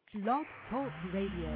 Blog Talk Radio.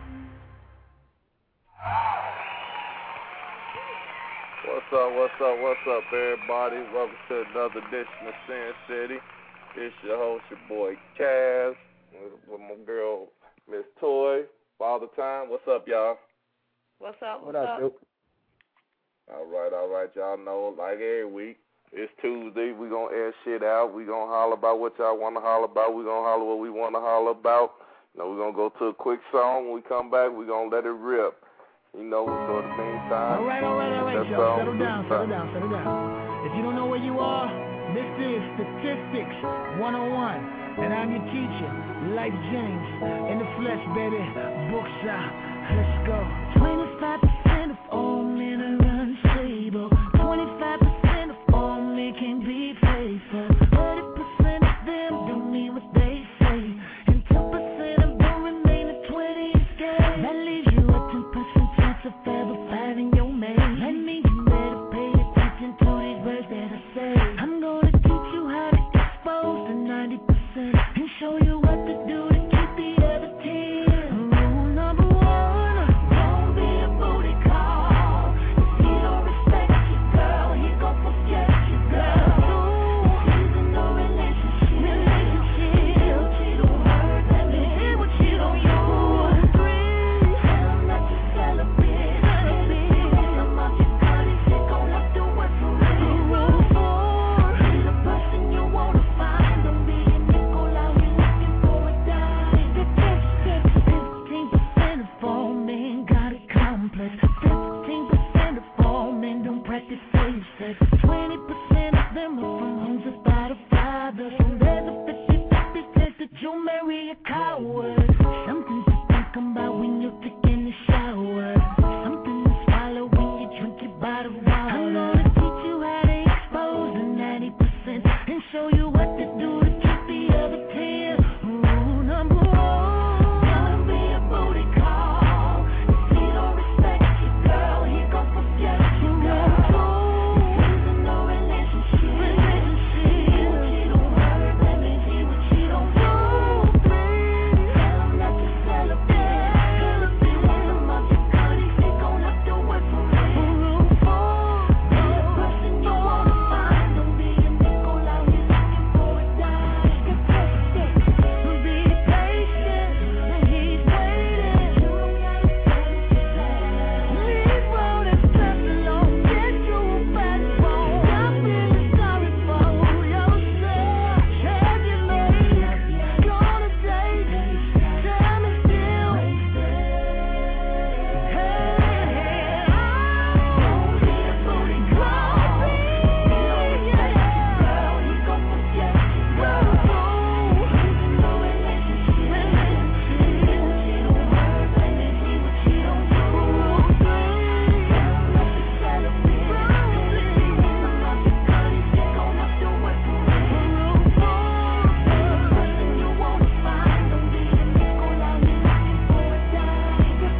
What's up, everybody? Welcome to another edition of Sin City. It's your host, your boy Kaz, with my girl, Miss Toy, Father Time. What's up, y'all? What's up? What up, Duke? All right, y'all know, like every week, it's Tuesday. We going to air shit out. We going to holler about what y'all want to holler about. We going to holler what we want to holler about. You know, we're going to go to a quick song. When we come back, we're going to let it rip. You know, for the meantime. All right, y'all. Settle down. If you don't know where you are, this is Statistics 101. And I'm your teacher, Life James. In the flesh, baby. Books out. Let's go. 25% of all men are unstable. 25% of all men can be faithful. 30% of them don't mean what they say. And 10% of them remain at 20 instead. That leaves you a 10% chance of ever finding your mate. That means you better pay attention to these words that I say. I'm gonna teach you how to expose the 90% and show you what to do to keep the other 10. Rule number 1, don't be a booty call. If he don't respect you, girl, he gon' forget you, girl. 2, he's in no relationship. She don't hurt, let me hear what she don't use. 3, tell him that you celibate. Some of your buddies, he gon' have to work for it. Rule 4, be the person you wanna find. Don't be a nickel out here looking for a dime. 15% of all men got a complex. 15% of all men don't practice safe sex. 20% of them are from homes without a father. So there's a 50-50 chance that you'll marry a coward. Something to think about when you're taking a shower. Something to swallow when you drink your bottle of water. I'm gonna teach you how to expose the 90% and show you what to do to keep the other 10. Rule number 1, don't be a booty call. If he don't respect you, girl, he gon' forget you, girl. 2, he's in no relationship. She don't hurt, let me hear what she don't do. 3, tell him that you celibate. Some of your buddies, he gon' have to work for it. Rule 4, be the person you wanna find. Don't be a nickel out here looking for a dime. Be patient, he's waiting. Leave road and step along, get you a backbone. I'm really sorry for yourself. Have you made it? Gonna date me? Tell me still. Don't be a booty call. He don't respect you, girl. He gon' forget you, girl. 2, he's in no relationship. She don't hurt, let me hear what she don't do. 3, tell him that you celibate. Some of your buddies, he gon' have to work for it. Rule 4, be the person you wanna find. Don't be a nickel out here looking for a dime.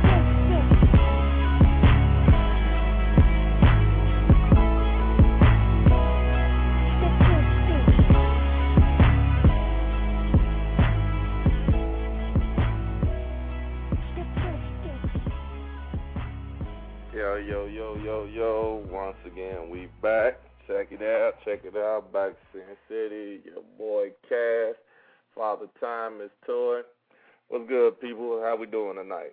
Yo. Once again, we back. Check it out. Back to Sin City. Your boy Cass. Father Time is Toy. What's good, people? How we doing tonight?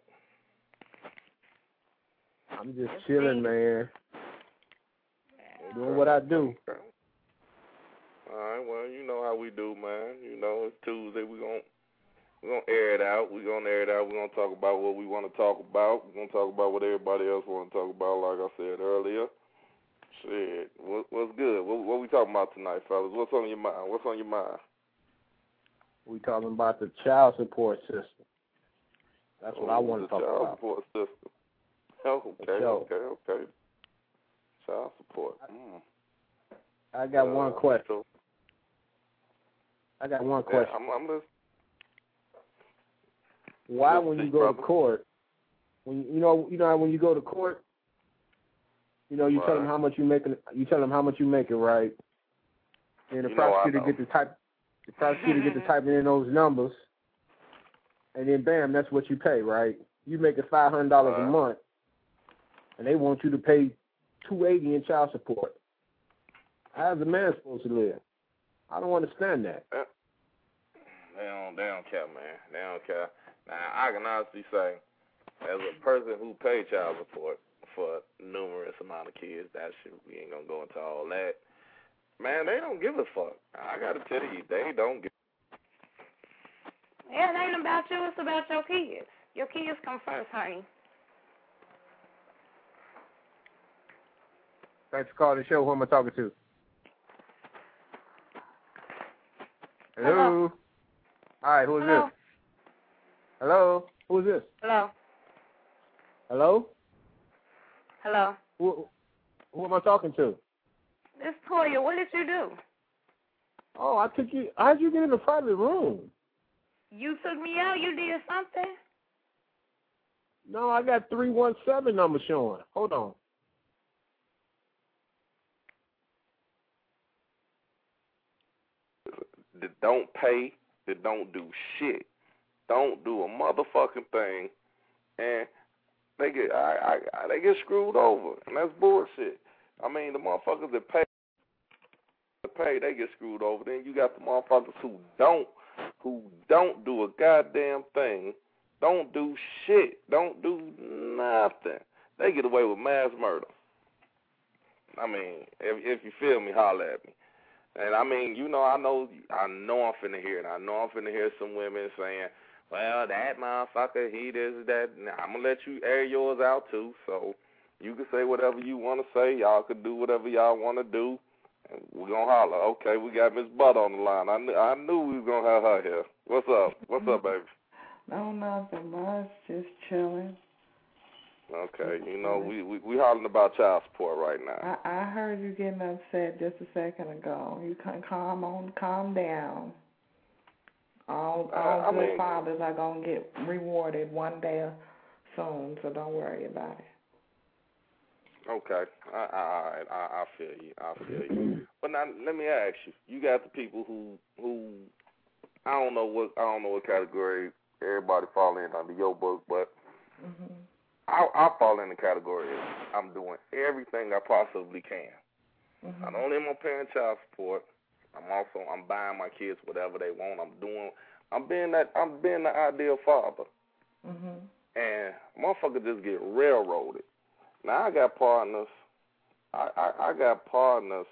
I'm just chilling, man. Doing what I do. Okay. All right, well, you know how we do, man. You know, it's Tuesday. We're gonna air it out. We're gonna talk about what we want to talk about. We're gonna talk about what everybody else want to talk about, like I said earlier. Shit, what's good? What we talking about tonight, fellas? What's on your mind? We talking about the child support system. That's what I want to talk about. Child support system. Okay. Child support. I got one question. I'm listening. Why, when you go to court, when you know when you go to court, you tell them how much you make. You tell them how much you make it, right? And the prosecutor get to type. The prosecutor get to typing in those numbers, and then bam, that's what you pay, right? You make it $500 a month, and they want you to pay $280 in child support. How's a man supposed to live? I don't understand that. They don't care, man. They don't care. Now, I can honestly say, as a person who paid child support for numerous amount of kids, that shit, we ain't gonna go into all that. Man, they don't give a fuck. I gotta tell you, they don't give. Yeah, it ain't about you. It's about your kids. Your kids come first, honey. Thanks for calling the show. Who am I talking to? Hello. Hi, who is this? Hello. Who is this? Hello. Hello. Hello. Who am I talking to? It's Toya. What did you do? Oh, I took you. How'd you get in the private room? You took me out. You did something. No, I got 317 number showing. Hold on. That don't pay, that don't do shit, don't do a motherfucking thing, and they get screwed over, and that's bullshit. I mean, the motherfuckers that pay, they get screwed over. Then you got the motherfuckers who don't do a goddamn thing, don't do shit, don't do nothing. They get away with mass murder. I mean, if you feel me, holler at me. And I mean, you know, I know I'm finna hear it. I know I'm finna hear some women saying, well, that motherfucker, he this, that. Now, I'm gonna let you air yours out too. So you can say whatever you want to say. Y'all can do whatever y'all want to do. And we're gonna holler. Okay, we got Miss Butt on the line. I knew we was gonna have her here. What's up? What's up, baby? No, nothing much. Just chilling. Okay, you know, we hollering about child support right now. I heard you getting upset just a second ago. You can calm down. All good fathers are gonna get rewarded one day soon, so don't worry about it. Okay, I feel you. But now let me ask you. You got the people who I don't know what category everybody fall in under your book, but I fall in the category of I'm doing everything I possibly can. Not only am I paying child support, I'm buying my kids whatever they want. I'm being the ideal father. And motherfuckers just get railroaded. Now I got partners. I got partners.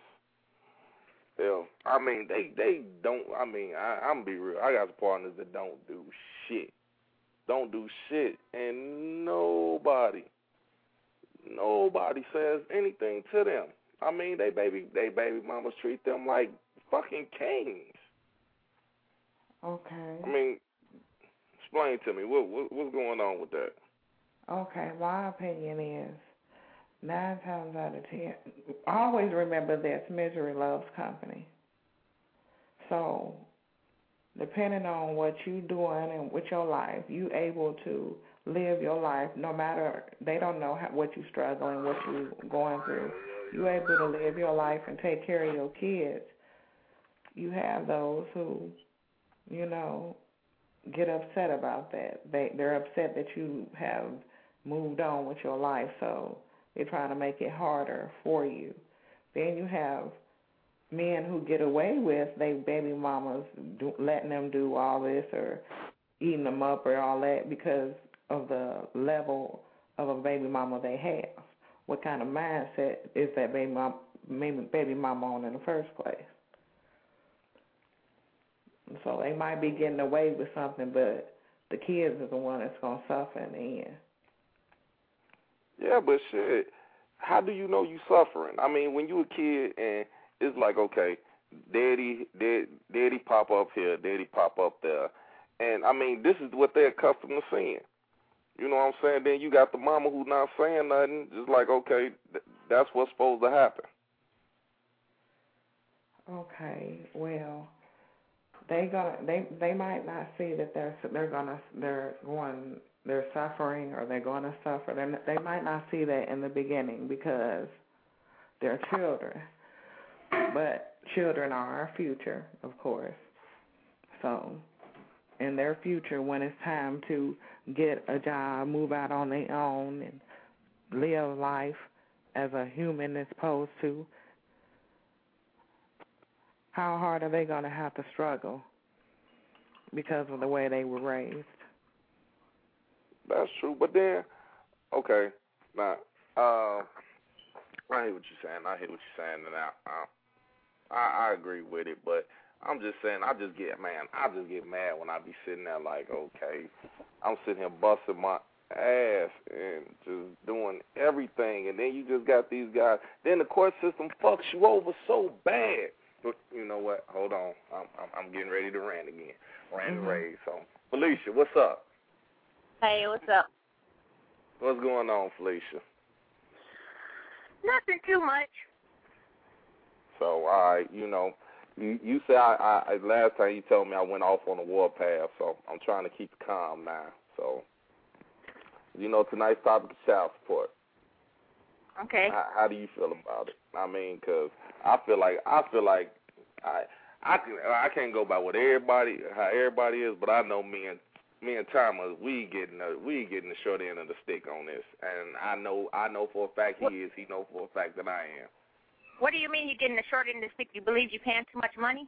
I mean, they don't. I mean, I'm be real. I got partners that don't do shit. Don't do shit, and nobody says anything to them. I mean, they baby mamas treat them like fucking kings. Okay. I mean, explain to me what's going on with that. Okay, my opinion is 9 times out of 10. Always remember this: misery loves company. So, depending on what you're doing and with your life, you able to live your life no matter, they don't know what you're struggling, what you're going through. You're able to live your life and take care of your kids. You have those who, you know, get upset about that. They're upset that you have moved on with your life, so they're trying to make it harder for you. Then you have men who get away with they baby mamas letting them do all this or eating them up or all that because of the level of a baby mama they have. What kind of mindset is that baby mama on in the first place? So they might be getting away with something, but the kids is the one that's going to suffer in the end. Yeah, but shit, how do you know you suffering? I mean, when you a kid and it's like, okay, daddy pop up here, daddy pop up there. And, I mean, this is what they're accustomed to seeing. You know what I'm saying? Then you got the mama who's not saying nothing, just like, okay, that's what's supposed to happen. Okay, well, they might not see that they're suffering or they're going to suffer. They might not see that in the beginning because they're children. But children are our future, of course. So in their future when it's time to get a job, move out on their own, and live life as a human as opposed to how hard are they going to have to struggle because of the way they were raised. That's true, but then, okay, now, I hear what you're saying. And I agree with it, but I'm just saying, I just get mad when I be sitting there like, okay, I'm sitting here busting my ass and just doing everything, and then you just got these guys. Then the court system fucks you over so bad. But you know what? Hold on, I'm getting ready to rant again. Ray. So, Felicia, what's up? Hey, what's up? What's going on, Felicia? Nothing too much. So, all right, you said I last time you told me I went off on a warpath, so I'm trying to keep it calm now. So, tonight's topic is child support. Okay. How do you feel about it? I mean, 'cause I feel like I can't go by how everybody is, but I know me and Thomas, we getting the short end of the stick on this, and I know for a fact he knows for a fact that I am. What do you mean you're getting the short end of the stick? You believe you're paying too much money?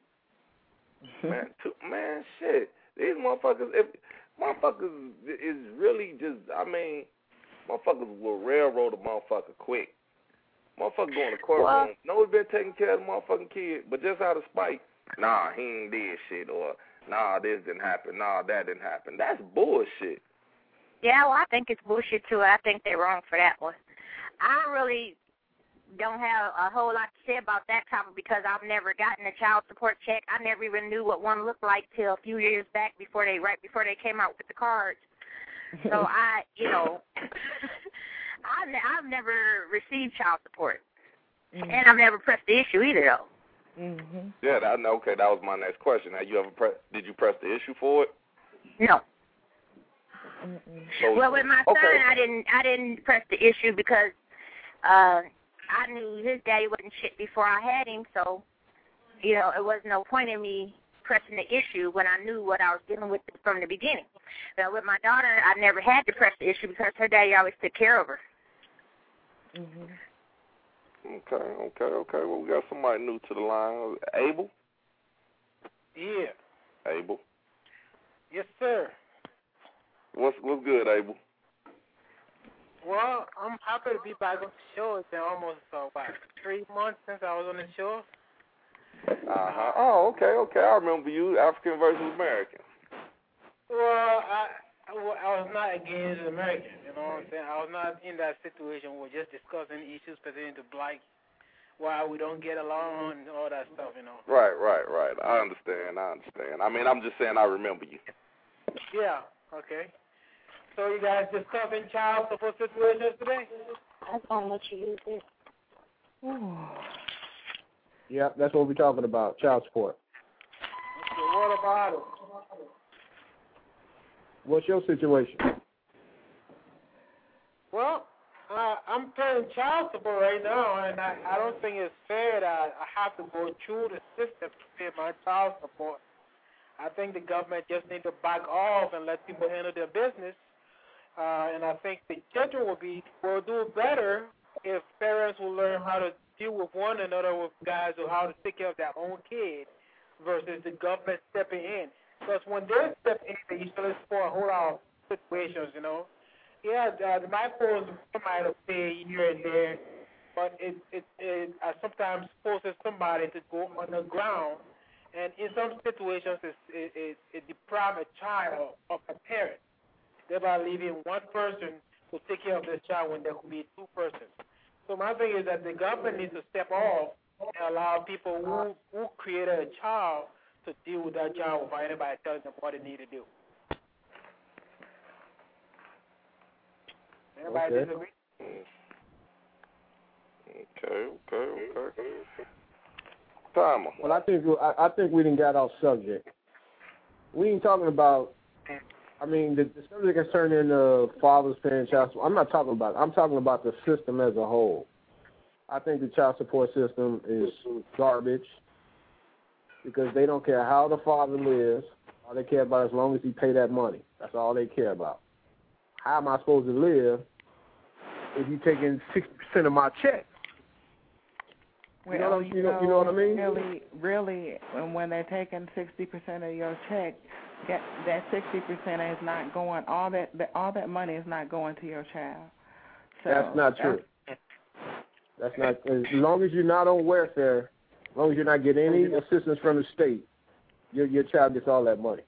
Man, shit. These motherfuckers, is really just, motherfuckers will railroad a motherfucker quick. Motherfucker going to courtroom, know he's been taking care of the motherfucking kid, but just out of spite, nah, he ain't did shit, or nah, this didn't happen, nah, that didn't happen. That's bullshit. Yeah, well, I think it's bullshit, too. I think they're wrong for that one. I really don't have a whole lot to say about that topic because I've never gotten a child support check. I never even knew what one looked like till a few years back right before they came out with the cards. So I've never received child support, and I've never pressed the issue either, though. Mm-hmm. Yeah, that was my next question. Did you press the issue for it? No. So, well, with my son, I didn't press the issue because I knew his daddy wasn't shit before I had him, so it was no point in me pressing the issue when I knew what I was dealing with from the beginning. But with my daughter, I never had to press the issue because her daddy always took care of her. Mm-hmm. Okay. Well, we got somebody new to the line. Abel? Yeah. Abel? Yes, sir. What's good, Abel? Well, I'm happy to be back on the show. It's been almost 3 months since I was on the show. Oh, okay. I remember you, African versus American. Well, I was not against American, you know what I'm saying? I was not in that situation. We're just discussing issues pertaining to black, why we don't get along and all that stuff, Right. I understand. I'm just saying I remember you. Yeah, okay. So you guys discussing child support situations today? I was going to let you use this. Yep, that's what we're talking about, child support. Okay, what about it? What's your situation? Well, I'm paying child support right now, and I don't think it's fair that I have to go through the system to pay my child support. I think the government just needs to back off and let people handle their business. And I think the children will do better if parents will learn how to deal with one another with guys or how to take care of their own kids versus the government stepping in. Because when they step in, they usually support a whole lot of situations, Yeah, the microphones might have paid here and there, but it sometimes forces somebody to go underground. And in some situations, it deprives a child of a parent, thereby leaving one person to take care of the child when there could be two persons. So my thing is that the government needs to step off and allow people who created a child to deal with that child without anybody telling them what they need to do. Everybody disagree? Okay. Timer. Well, I think we didn't get off subject. We ain't talking about. The subject is turned into fathers paying child support. I'm talking about the system as a whole. I think the child support system is garbage because they don't care how the father lives, All they care about as long as you pay that money. That's all they care about. How am I supposed to live if you taking 60% of my check? Well, you know what I mean? Really, when they're taking 60% of your check, that 60% is not going. All that money is not going to your child. So that's not true. That's not. As long as you're not on welfare, as long as you're not getting any assistance from the state, your child gets all that money.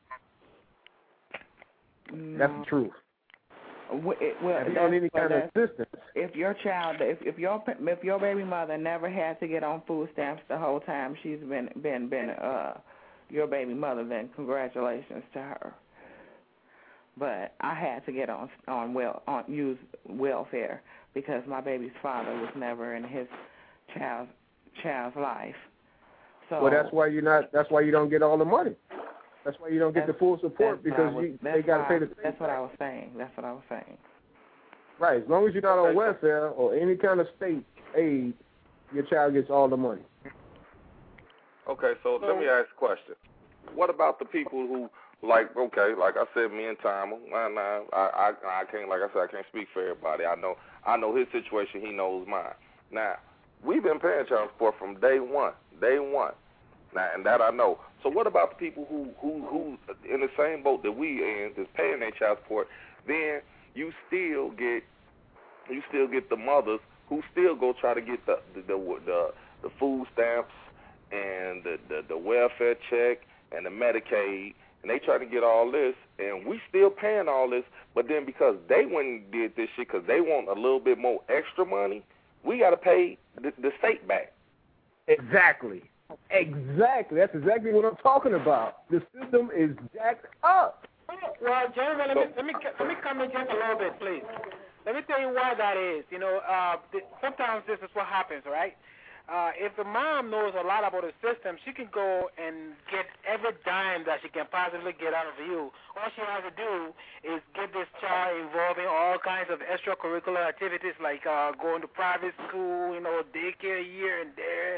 No. That's the truth. Well, if you don't need any kind of assistance. If your child, if your baby mother never had to get on food stamps the whole time she's been your baby mother, then congratulations to her. But I had to get on use welfare because my baby's father was never in his child's life. So well, that's why you're not. That's why you don't get all the money. That's why you don't get the full support because they got to pay the. That's what I was saying. Right. As long as you're not on welfare or any kind of state aid, your child gets all the money. Okay, so let me ask a question. What about the people who, like I said, me and Timer, I can't, like I said, I can't speak for everybody. I know his situation. He knows mine. Now, we've been paying child support from day one. Now, and that I know. So what about the people who in the same boat that we in, that's paying their child support? Then you still get the mothers who still go try to get the food stamps and the welfare check and the Medicaid, and they try to get all this, and we still paying all this. But then because they went and did this shit because they want a little bit more extra money, we got to pay the state back. Exactly. That's exactly what I'm talking about. The system is jacked up. Well, gentlemen, let me come in just a little bit, please. Let me tell you why that is. Sometimes this is what happens, right? If the mom knows a lot about the system, she can go and get every dime that she can possibly get out of you. All she has to do is get this child involved in all kinds of extracurricular activities like going to private school, daycare here and there,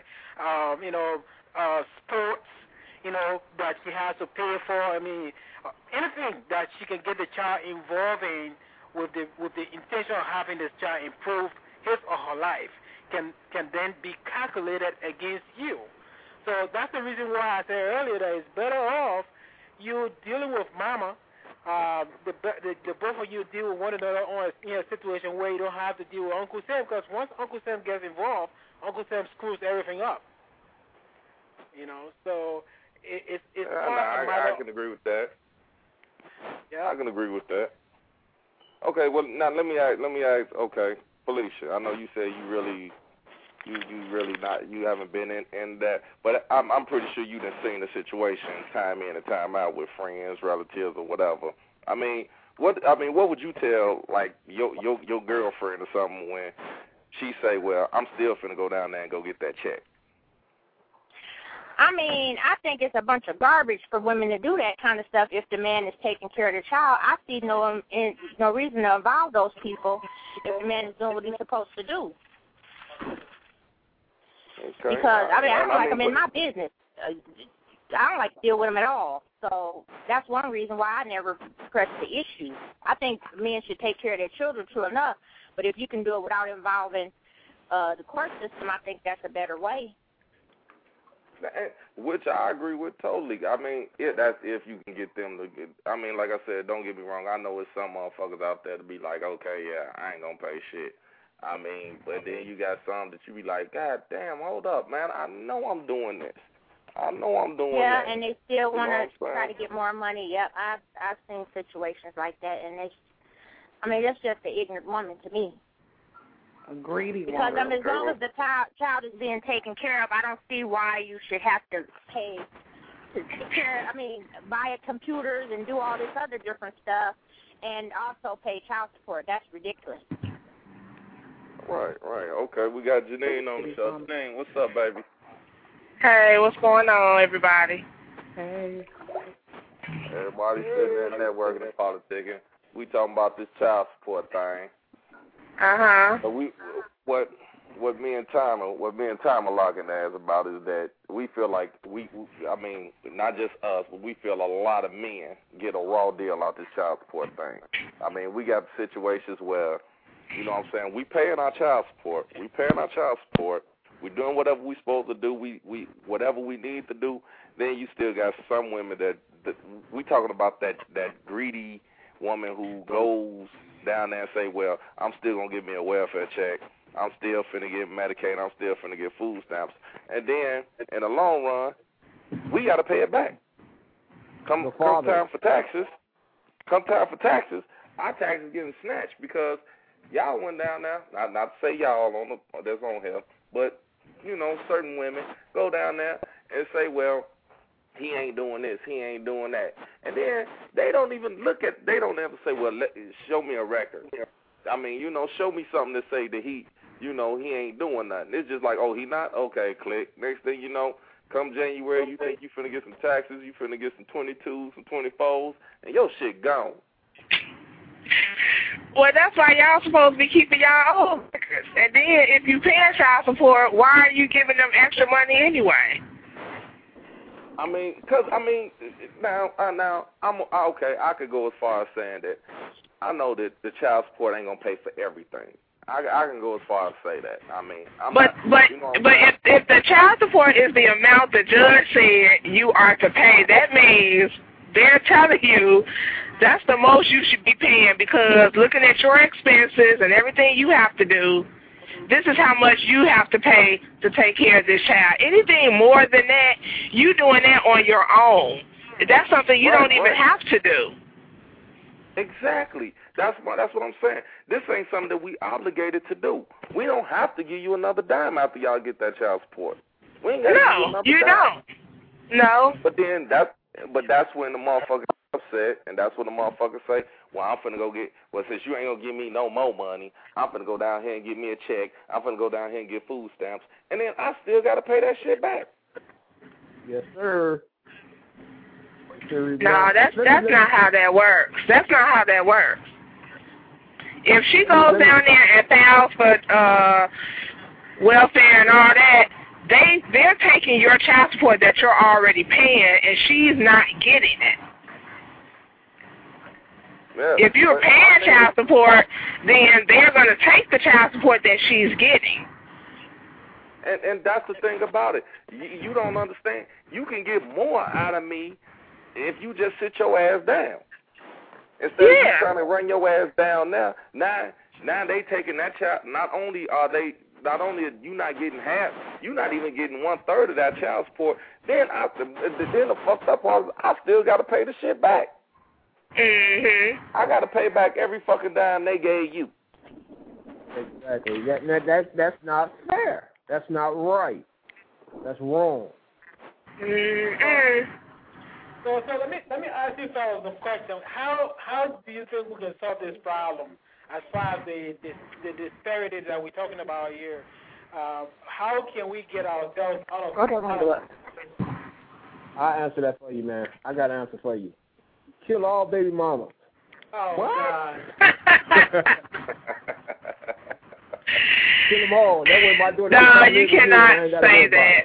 sports, that she has to pay for. I mean, anything that she can get the child involved in with the intention of having this child improve his or her life can then be calculated against you. So that's the reason why I said earlier that it's better off you dealing with mama, the both of you deal with one another in a situation where you don't have to deal with Uncle Sam, because once Uncle Sam gets involved, Uncle Sam screws everything up. So it's I can agree with that. Yeah, I can agree with that. Okay, well now let me ask. Okay, Felicia, I know you said you really not, you haven't been in that, but I'm pretty sure you done seen the situation time in and time out with friends, relatives, or whatever. What would you tell like your girlfriend or something when she say, well, I'm still finna go down there and go get that check? I think it's a bunch of garbage for women to do that kind of stuff if the man is taking care of the child. I see no reason to involve those people if the man is doing what he's supposed to do. Okay. Because, I don't like them in my business. I don't like to deal with them at all. So that's one reason why I never press the issue. I think men should take care of their children, true enough, but if you can do it without involving the court system, I think that's a better way. Which I agree with totally. That's if you can get them to get. Like I said, don't get me wrong. I know it's some motherfuckers out there to be like, okay, yeah, I ain't gonna pay shit. But then you got some that you be like, God damn, hold up, man. I know I'm doing this. Yeah, and they still want to try to get more money. Yep, I've seen situations like that, and that's just an ignorant woman to me. A greedy because woman. As long as the child is being taken care of, I don't see why you should have to pay to take care. Buy computers and do all this other different stuff, and also pay child support. That's ridiculous. Right. Okay, we got Janine on the show. Janine, what's up, baby? Hey, what's going on, everybody? Hey. Everybody sitting there networking and politicking. We talking about this child support thing. Uh-huh. So what what me and Tom are locking eyes about is that we feel like I mean, not just us, but we feel a lot of men get a raw deal out this child support thing. I mean, we got situations where, you know what I'm saying, we paying our child support. We're doing whatever we're supposed to do. We whatever we need to do. Then you still got some women that we talking about that greedy woman who goes down there and say, well, I'm still going to give me a welfare check. I'm still finna get Medicaid. I'm still finna get food stamps. And then, in the long run, we got to pay it back. Come time for taxes, our taxes getting snatched because y'all went down there, not to say y'all that's on here, but, you know, certain women go down there and say, well, he ain't doing this, he ain't doing that. And then they don't ever say, well, show me a record. I mean, you know, show me something to say that he ain't doing nothing. It's just like, oh, he not? Okay, click. Next thing you know, come January, you think you finna get some taxes, you finna get some 22s, some 24s, and your shit gone. Well, that's why y'all supposed to be keeping y'all own records. And then if you pay child support, why are you giving them extra money anyway? Now, I'm okay. I could go as far as saying that I know that the child support ain't gonna pay for everything. I can go as far as say that. I mean, if the child support is the amount the judge said you are to pay, that means they're telling you that's the most you should be paying because looking at your expenses and everything you have to do, this is how much you have to pay to take care of this child. Anything more than that, you doing that on your own. That's something you don't even have to do. Exactly. That's what I'm saying. This ain't something that we obligated to do. We don't have to give you another dime after y'all get that child support. We ain't got to give you another dime. Don't. No. But that's when the motherfucker upset, and that's when the motherfucker say, well, I'm finna go get, well, since you ain't gonna give me no more money, I'm finna go down here and give me a check. I'm finna go down here and get food stamps, and then I still gotta pay that shit back. Yes, sir. No, that's not how that works. That's not how that works. If she goes down there and files for welfare and all that, they're taking your child support that you're already paying, and she's not getting it. Yeah, if you're paying child support, then they're going to take the child support that she's getting. And that's the thing about it. You don't understand. You can get more out of me if you just sit your ass down. Instead of you trying to run your ass down now they taking that child. Not only are you not getting half, you're not even getting 1/3 of that child support. Then the fucked up part is I still got to pay the shit back. Mhm. I got to pay back every fucking dime they gave you. Exactly. That's not fair. That's not right. That's wrong. Mhm. So let me ask you fellas a question. How do you think we can solve this problem as far as the disparities that we're talking about here? How can we get ourselves out of I'll answer that for you, man. I got an answer for you. Kill all baby mamas. Oh, what? God. Kill them all. That way my daughter... No, you cannot say that.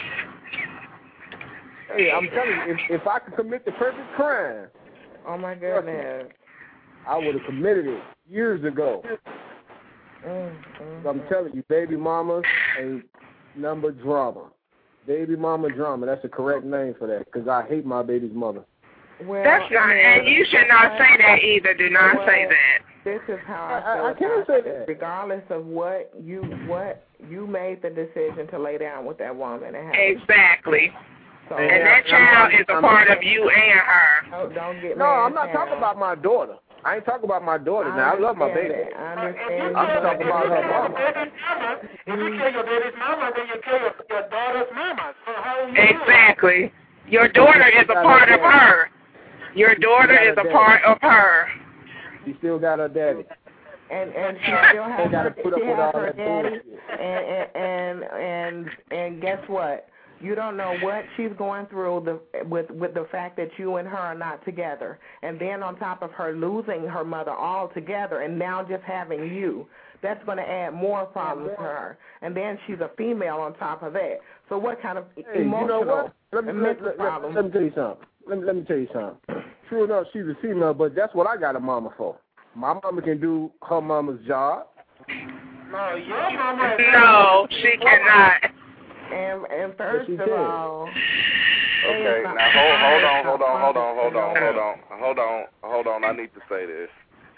Hey, I'm telling you, if I could commit the perfect crime... Oh, my goodness. I would have committed it years ago. So I'm telling you, baby mamas ain't number drama. Baby mama drama, that's the correct name for that, because I hate my baby's mother. Well, that's not, and you should not say that either. Do not say that. This is how I can't say that. Regardless of what you made the decision to lay down with that woman and have exactly. So, and that child is a part of you and her. Oh, don't get no, I'm not talking about my daughter. I ain't talking about my daughter now. I love my baby. I understand. I'm talking about her mama. If you kill your baby's mama, then you kill your daughter's mama. So how exactly. Your daughter is a part of her. Your daughter is a part of her. She still got her daddy. And she still has her daddy. And guess what? You don't know what she's going through with the fact that you and her are not together. And then on top of her losing her mother altogether and now just having you, that's going to add more problems to her. And then she's a female on top of that. So what kind of emotional you know what? and mental problems? Let me tell you something. Let me tell you something. True enough, she's a female, but that's what I got a mama for. My mama can do her mama's job. No, your mama. No, she cannot. And first of all, okay, now hold on. I need to say this.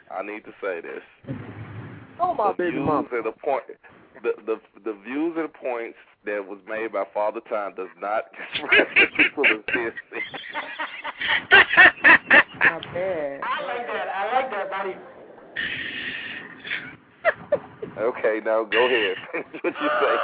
Oh, my baby mama. The views and the points that was made by Father Time does not express the people of this. Not bad. I like that, buddy. Okay, now go ahead. Finish what you saying.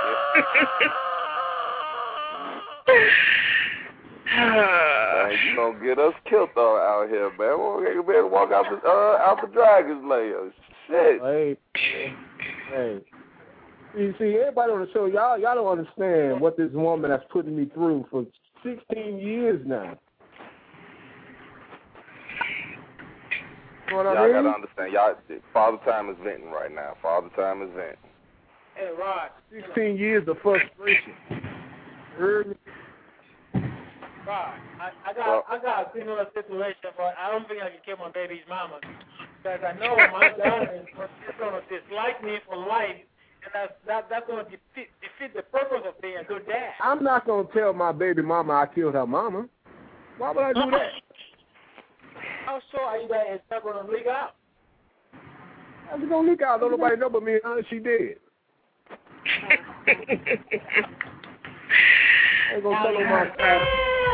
You gonna get us killed out here, man. We better walk out the dragon's lair. Shit. Hey. You see, everybody on the show, y'all don't understand what this woman has put me through for 16 years now. Y'all gotta understand. Y'all, Father Time is venting right now. Father Time is venting. Hey, Rod. 16 years of frustration. Heard me? Rod, I got a similar situation, but I don't think I can kill my baby's mama because I know my daughter is gonna dislike me for life, and that's gonna defeat the purpose of being a good dad. I'm not gonna tell my baby mama I killed her mama. Why would I do that? How sure are you that it's not gonna leak out? It's gonna leak out. Don't nobody know but me and her. She did. I ain't gonna tell her my side.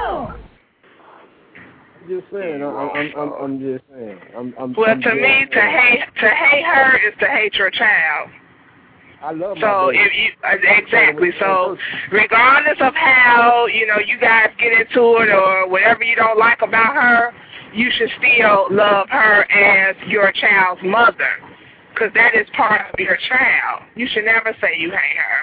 I'm just saying. I'm just saying. Well, to me, to hate her is to hate your child. I love my so baby. If you exactly. So regardless of how you guys get into it or whatever you don't like about her, you should still love her as your child's mother, because that is part of your child. You should never say you hate her.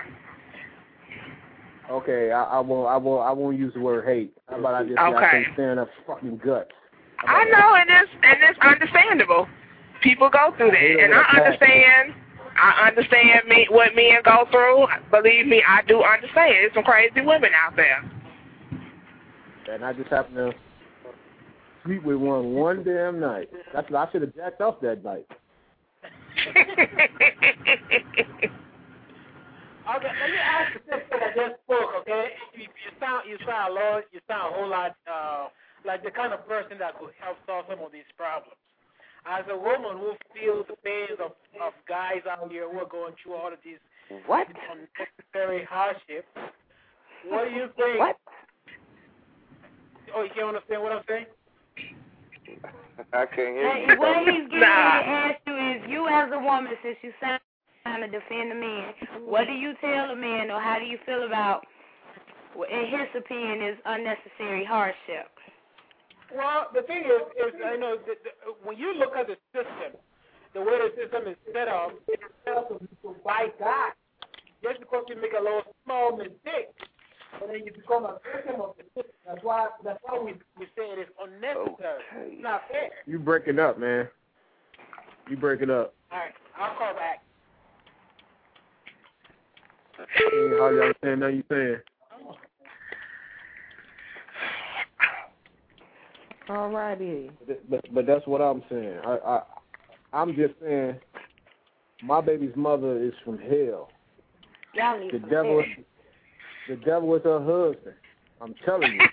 Okay, I won't use the word hate. How about I just say I can't stand her fucking guts? I know, and it's understandable. People go through that, and I understand. What men go through. Believe me, I do understand. There's some crazy women out there. And I just happened to sleep with one damn night. I should have jacked off that night. Okay, let me ask you this thing I just spoke, okay? You sound a whole lot like the kind of person that could help solve some of these problems. As a woman who feels the pains of guys out here who are going through all of these unnecessary hardships, what do you think? What? Oh, you can't understand what I'm saying? I can't hear you. What he's getting ready to ask you is, you as a woman, since you sound trying to defend the man, what do you tell a man, or how do you feel about, in his opinion, is unnecessary hardship? Well, the thing is when you look at the system, the way the system is set up, it's set up to buy guys. Just because you make a little small mistake, and then you become a victim of the system. That's why we say it is unnecessary. Okay. It's not fair. You breaking up, man. You breaking up. All right, I'll call back. How y'all saying? Now you saying? All righty. But that's what I'm saying. I'm just saying, my baby's mother is from hell. The devil is her husband. I'm telling you.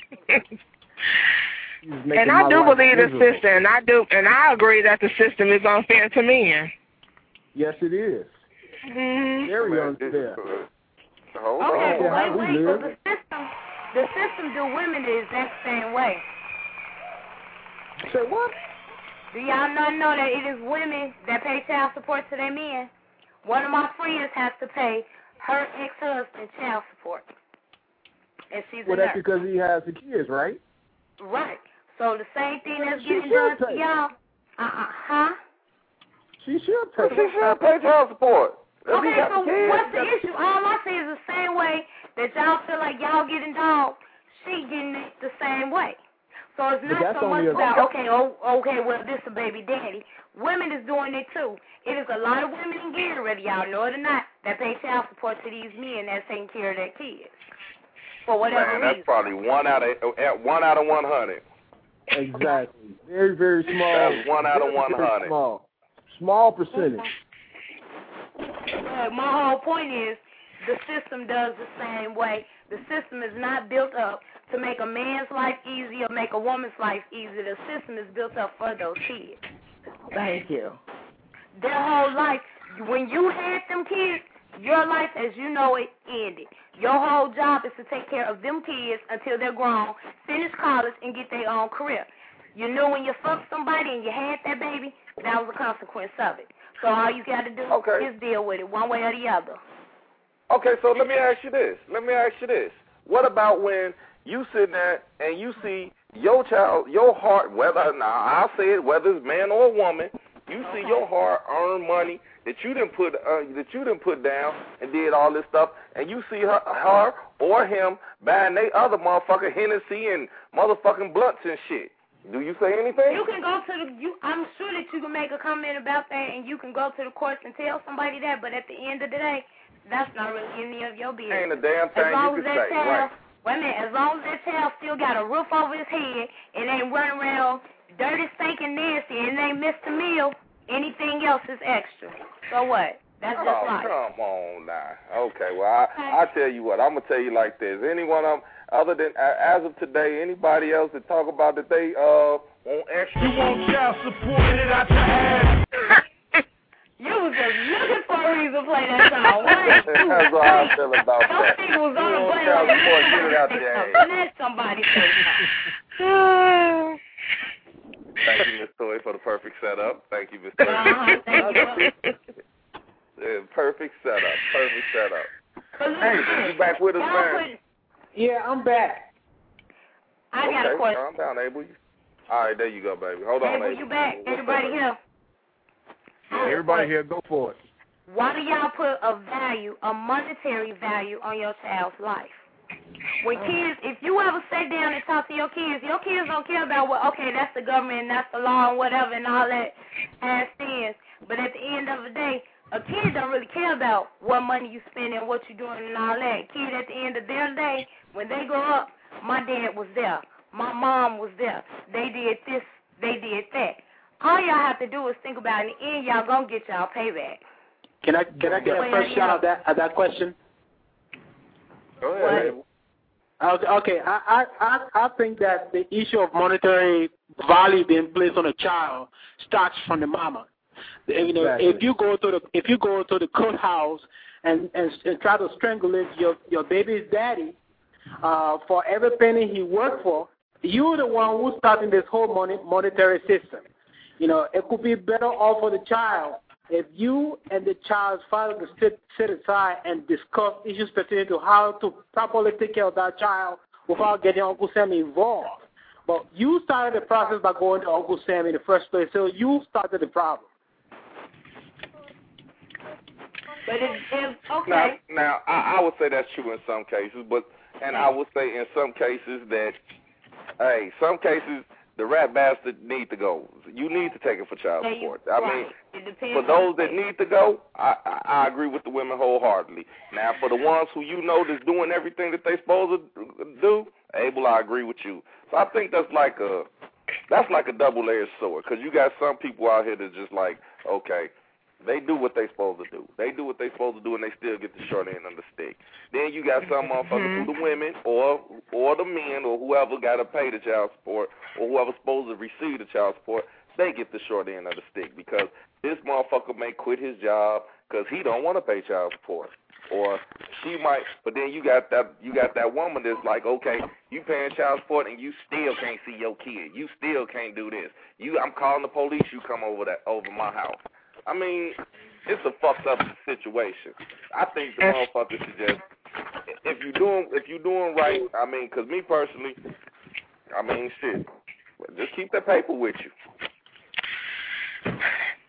And I do believe the system. And I agree that the system is unfair to men. Yes, it is. Mm-hmm. Very unfair. Okay, wait. Well, the system do women the exact same way. Say what? Do y'all not know that it is women that pay child support to their men? One of my friends has to pay her ex-husband child support. And she's well, that's because he has the kids, right? Right. So the same thing that's getting done to y'all. She should pay. She should pay child support. Okay, so what's the issue? All I say is the same way that y'all feel like y'all getting dogged, she getting it the same way. So it's not so much about, okay, well, this a baby daddy. Women is doing it, too. It is a lot of women in Gary, whether y'all know it or not, that pay child support to these men that's taking care of their kids. For whatever reason. That's probably 1 out of 100. Exactly. Very, very small. That's 1 out of 100. Small percentage. My whole point is the system does the same way. The system is not built up to make a man's life easy or make a woman's life easy. The system is built up for those kids. Thank you. Their whole life, when you had them kids, your life as you know it ended. Your whole job is to take care of them kids until they're grown, finish college, and get their own career. You knew when you fucked somebody and you had that baby, that was a consequence of it. So all you got to do is deal with it one way or the other. Okay, so let me ask you this. What about when you sit there and you see your child, your heart, I'll say it, whether it's man or woman, you see your hard-earned money that you didn't put down and did all this stuff, and you see her or him buying they other motherfucker Hennessy and motherfucking blunts and shit. Do you say anything? You can go to I'm sure that you can make a comment about that, and you can go to the courts and tell somebody that. But at the end of the day, that's not really any of your business. Ain't a damn thing you can say, right? Wait a minute. As long as that child still got a roof over his head and ain't running around dirty, stinking, nasty, and ain't missed a meal, anything else is extra. So what? That's just life. Come on now. Okay, well, I tell you what. I'm going to tell you like this. Anyone other than, as of today, anybody else that talk about that they want extra. You want child support, get it out your ass. You was just looking for a reason to play that song. That's how I feel about that. Those people was on the play child support, get it out your ass. Let somebody say something. Thank you, Miss Toy, for the perfect setup. Thank you, Miss Toy. Thank you. Perfect setup. Hey, you back with us, man? Yeah, I'm back. I got a question. Calm down, Abel. All right, there you go, baby. Hold on, Abel, you back? Everybody here? Everybody here, go for it. Why do y'all put a monetary value on your child's life? When kids, if you ever sit down and talk to your kids don't care about that's the government and that's the law and whatever and all that ass things. But at the end of the day, a kid don't really care about what money you spend and what you're doing and all that. Kid, at the end of their day, when they grow up, my dad was there. My mom was there. They did this. They did that. All y'all have to do is think about it. In the end, y'all gonna get y'all payback. Can I get a first shot at that question? Go ahead. Okay, I think that the issue of monetary value being placed on a child starts from the mama. You know, exactly. if you go to the courthouse and try to strangulate your baby's daddy for every penny he worked for, you're the one who's starting this whole monetary system. You know, it could be better off for the child if you and the child's father could sit aside and discuss issues pertaining to how to properly take care of that child without getting Uncle Sam involved. But you started the process by going to Uncle Sam in the first place, so you started the problem. But it's okay. Now, I would say that's true in some cases, and I would say in some cases that, hey, some cases the rat bastard need to go. You need to take it for child support. I mean, for those that need to go, I agree with the women wholeheartedly. Now, for the ones who you know that's doing everything that they supposed to do, Abel, I agree with you. So I think that's like a double-edged sword, because you got some people out here that's just like, okay, they do what they supposed to do. They do what they supposed to do, and they still get the short end of the stick. Then you got some motherfuckers who the women or the men or whoever got to pay the child support or whoever's supposed to receive the child support, they get the short end of the stick because this motherfucker may quit his job because he don't want to pay child support. Or she might, but then you got that woman that's like, okay, you paying child support and you still can't see your kid. You still can't do this. I'm calling the police. You come over my house. I mean, it's a fucked up situation. I think the motherfucker should just, if you doing right. I mean, because me personally, I mean, shit, just keep that paper with you.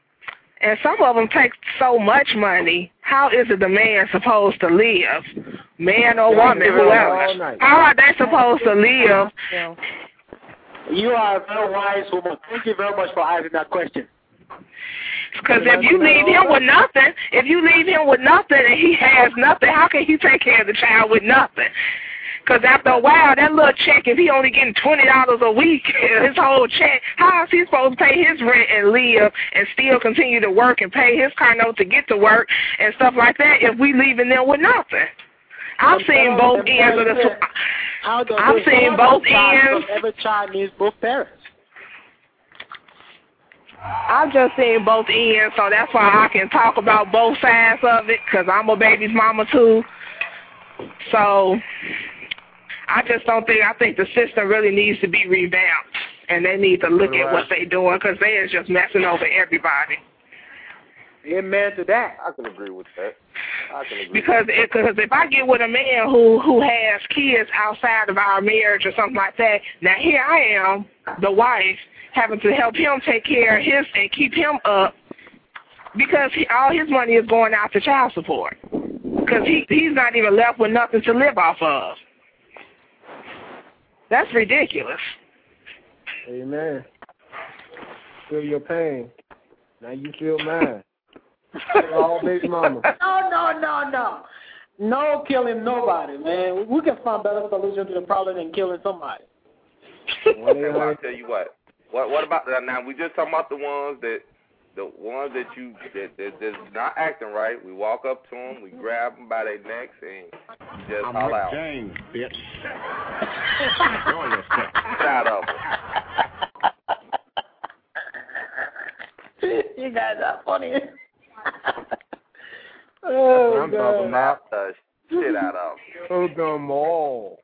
And some of them take so much money. How is the man supposed to live man or woman, whoever. How are they supposed to live? You are a very wise woman. Thank you very much for asking that question. Because if you leave him with nothing, and he has nothing, how can he take care of the child with nothing? Because after a while, that little check, if he only getting $20 a week, his whole check, how is he supposed to pay his rent and live and still continue to work and pay his car note to get to work and stuff like that if we leaving them with nothing? I'm seeing both ends of the. I'm seeing both ends. Every child needs both parents. I'm just seeing both ends, so that's why I can talk about both sides of it, because I'm a baby's mama too. So I just don't think, I think the system really needs to be revamped, and they need to look at what they're doing, because they is just messing over everybody. Amen to that. I can agree with that. Because if I get with a man who has kids outside of our marriage or something like that, now here I am, the wife, having to help him take care of his and keep him up, because all his money is going out to child support, because he's not even left with nothing to live off of. That's ridiculous. Amen. Feel your pain. Now you feel mine. All baby mama. No. No killing nobody, man. We can find better solution to the problem than killing somebody. Okay, well, I'll tell you what. What about that? Now we just talking about the ones that that's not acting right. We walk up to them, we grab them by their necks, and just haul out. James, bitch. Shout out. You guys are funny. I'm talking about the shit out of them. Oh, them all.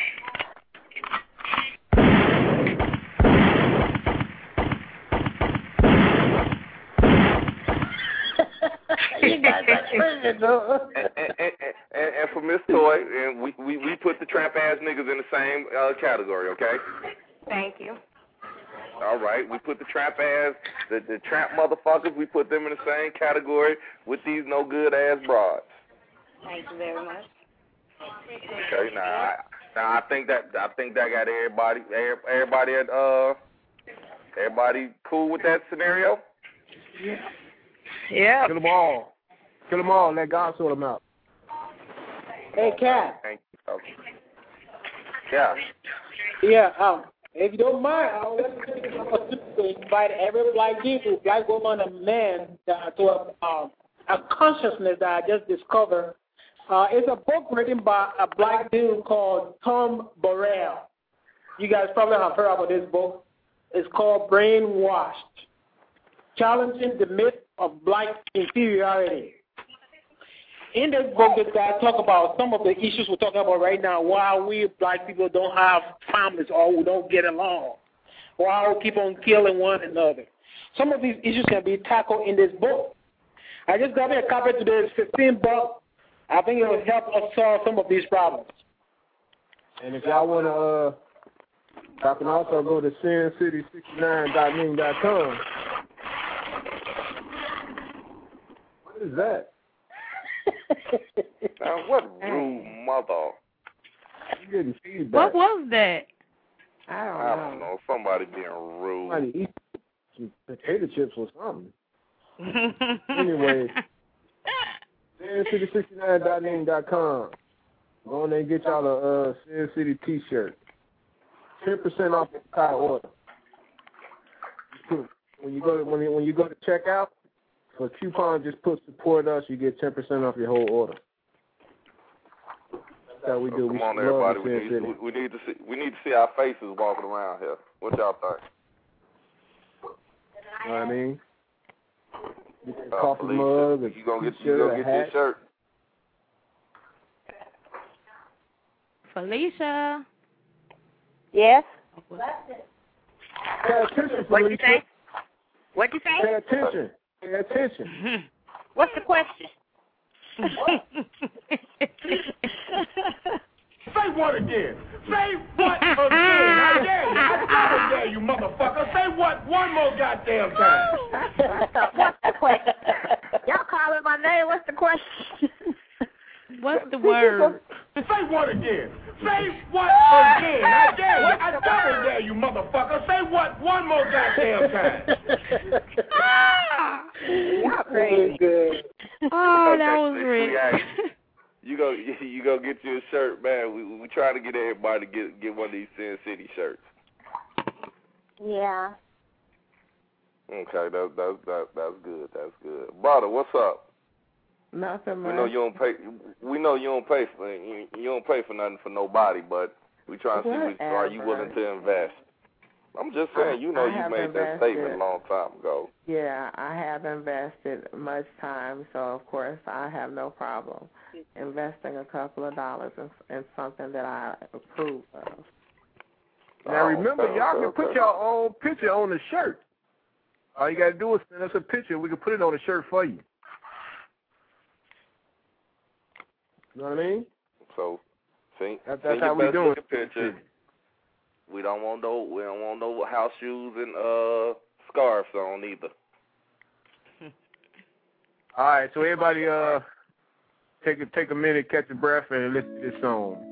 You guys are crazy, though. And for Miss Toy, and we put the trap ass niggas in the same category, okay? Thank you. All right, we put the trap ass, the trap motherfuckers, we put them in the same category with these no good ass broads. Thank you very much. Okay, now I think that got everybody cool with that scenario. Yeah. Kill them all. Kill them all. Let God sort them out. Hey, Kat. Thank you. Okay. Yeah. Yeah. If you don't mind, I would like to take this opportunity to invite every black people, black woman, and man to a consciousness that I just discovered. It's a book written by a black dude called Tom Burrell. You guys probably have heard about this book. It's called Brainwashed, Challenging the Myth of Black Inferiority. In this book, this guy talk about some of the issues we're talking about right now, why we black people don't have families or we don't get along, why we keep on killing one another. Some of these issues can be tackled in this book. I just got me a copy today. It's $15. I think it will help us solve some of these problems. And if y'all want to, y'all can also go to sincity69.me.com. What is that? Now, what rude mother? You getting feedback. What was that? I don't know. Somebody being rude. Somebody eat some potato chips or something. Anyway, sincity69.me.com. Go on there and get y'all a Sin City t-shirt. 10% off the entire order. When you go to checkout, for a coupon, just put support us. You get 10% off your whole order. That's how we do. Come on, everybody. We need to see our faces walking around here. What y'all think? You know what I mean? Get your coffee mug. You gonna get your shirt. Felicia. Yes. Pay attention, Felicia. What'd you say? What'd you say? Pay attention. Pay attention. What's the question? Say what again? Say what again? I dare you. I dare you, motherfucker. Say what one more goddamn time. What's the question? Y'all calling my name. What's the question? What's the word? Say what again? Say what again? I dare you. I double dare you, motherfucker. Say what one more goddamn time. Y'all crazy. Oh, that was rich. You go get you a shirt, man. We try to get everybody to get one of these Sin City shirts. Yeah. Okay, that's good. That's good. Brother, what's up? Nothing, man. We know you don't pay. We know you don't pay for you don't pay for nothing for nobody, but we trying to see are you willing to invest. I'm just saying, you made that statement a long time ago. Yeah, I have invested much time, so of course I have no problem investing a couple of dollars in something that I approve of. Now remember, y'all can put your own picture on the shirt. All you got to do is send us a picture. We can put it on the shirt for you. You know what I mean? So, that's how we doing. Picture. We don't want no house shoes and scarves on either. All right, so everybody, take a minute, catch your breath, and listen to this song.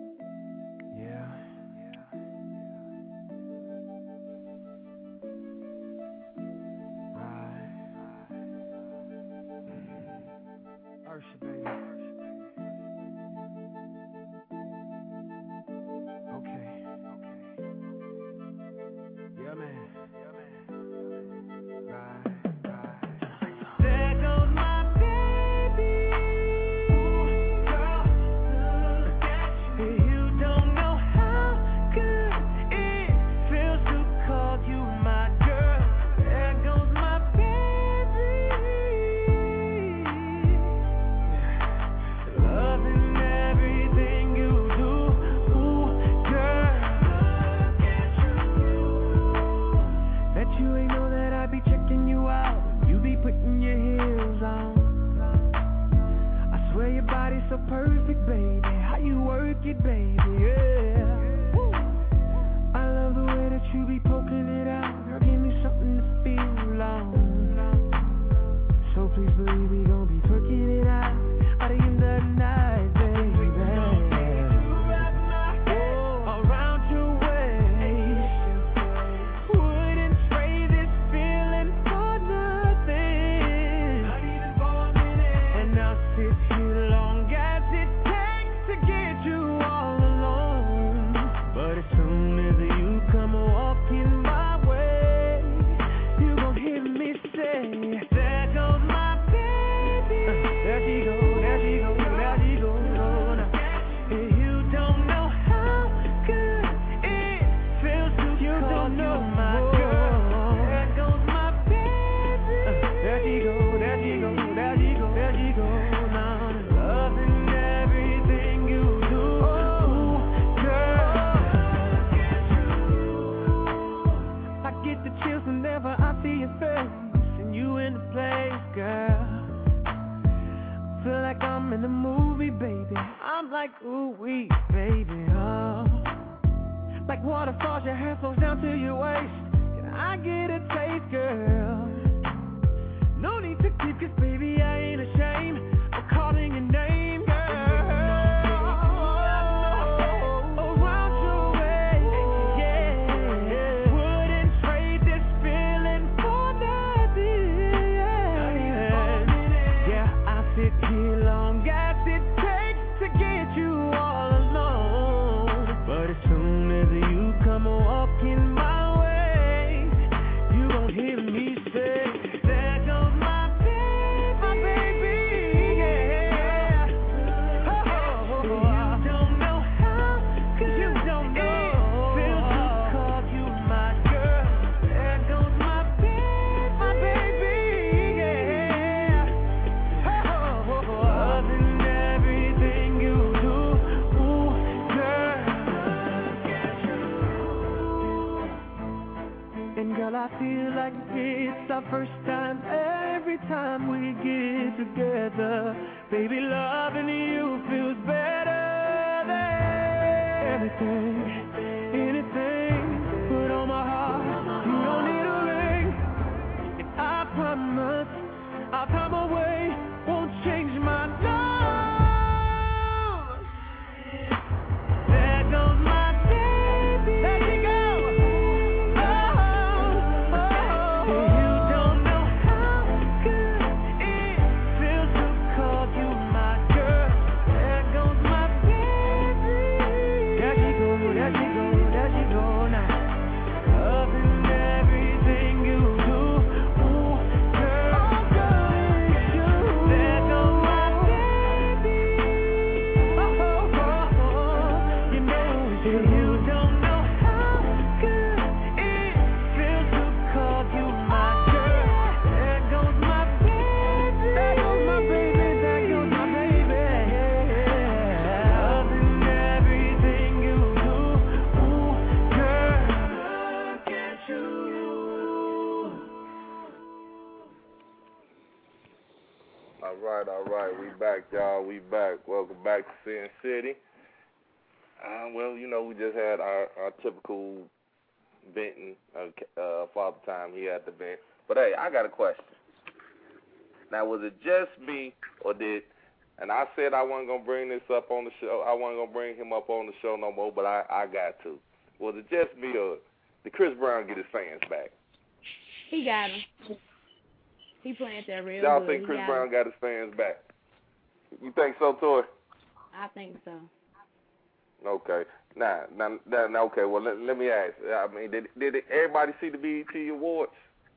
All right. We back, y'all. We back. Welcome back to Sin City. Well, you know, we just had our typical venting, Father Time. He had the vent. But, hey, I got a question. Now, was it just me or did, and I said I wasn't going to bring this up on the show. I wasn't going to bring him up on the show no more, but I got to. Was it just me or did Chris Brown get his fans back? He got him. He playing that real Y'all good. think Chris Brown got his fans back? You think so, Toy? I think so. Okay. Now, okay, well, let me ask. I mean, did everybody see the BET Awards?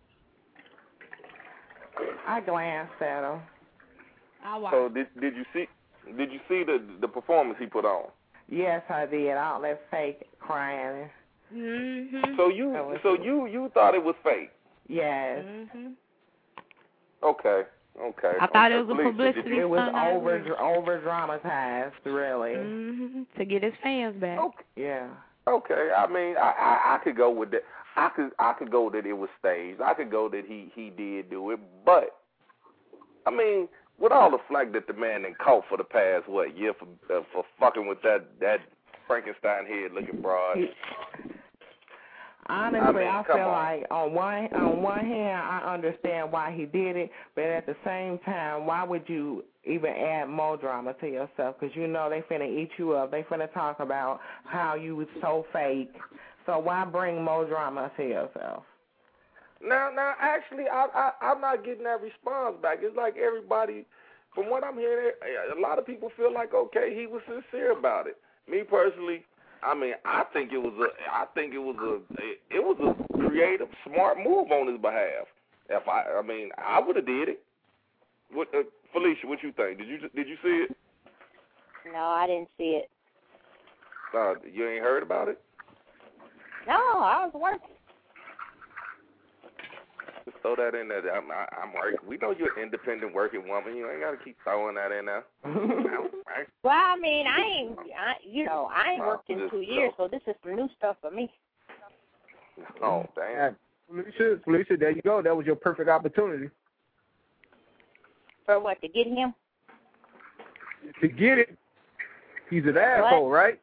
I glanced at them. I watched. So did you see the performance he put on? Yes, I did. All that fake crying. Mhm. So you thought it was fake? Yes. Mhm. Okay. I thought it was a publicity. It was over dramatized, really. Mhm. To get his fans back. Okay. Yeah. Okay. I mean, I could go with that. I could go that it was staged. I could go that he did do it. But I mean, with all the flack that the man done caught for the past year for fucking with that Frankenstein head looking broad. Honestly, I feel like on one hand, I understand why he did it, but at the same time, why would you even add more drama to yourself? Because you know they finna eat you up. They finna talk about how you was so fake. So why bring more drama to yourself? Now, actually, I'm not getting that response back. It's like everybody, from what I'm hearing, a lot of people feel like, okay, he was sincere about it. Me personally, I mean, I think it was a creative, smart move on his behalf. I would have did it. What, Felicia, what you think? Did you see it? No, I didn't see it. You ain't heard about it? No, I was working. Just throw that in there. I'm working. We know you're an independent working woman. You ain't got to keep throwing that in there. Well, I mean, I ain't worked in 2 years, so this is some new stuff for me. Oh, damn. Felicia, there you go. That was your perfect opportunity. For what, to get him? To get it. He's an asshole, right?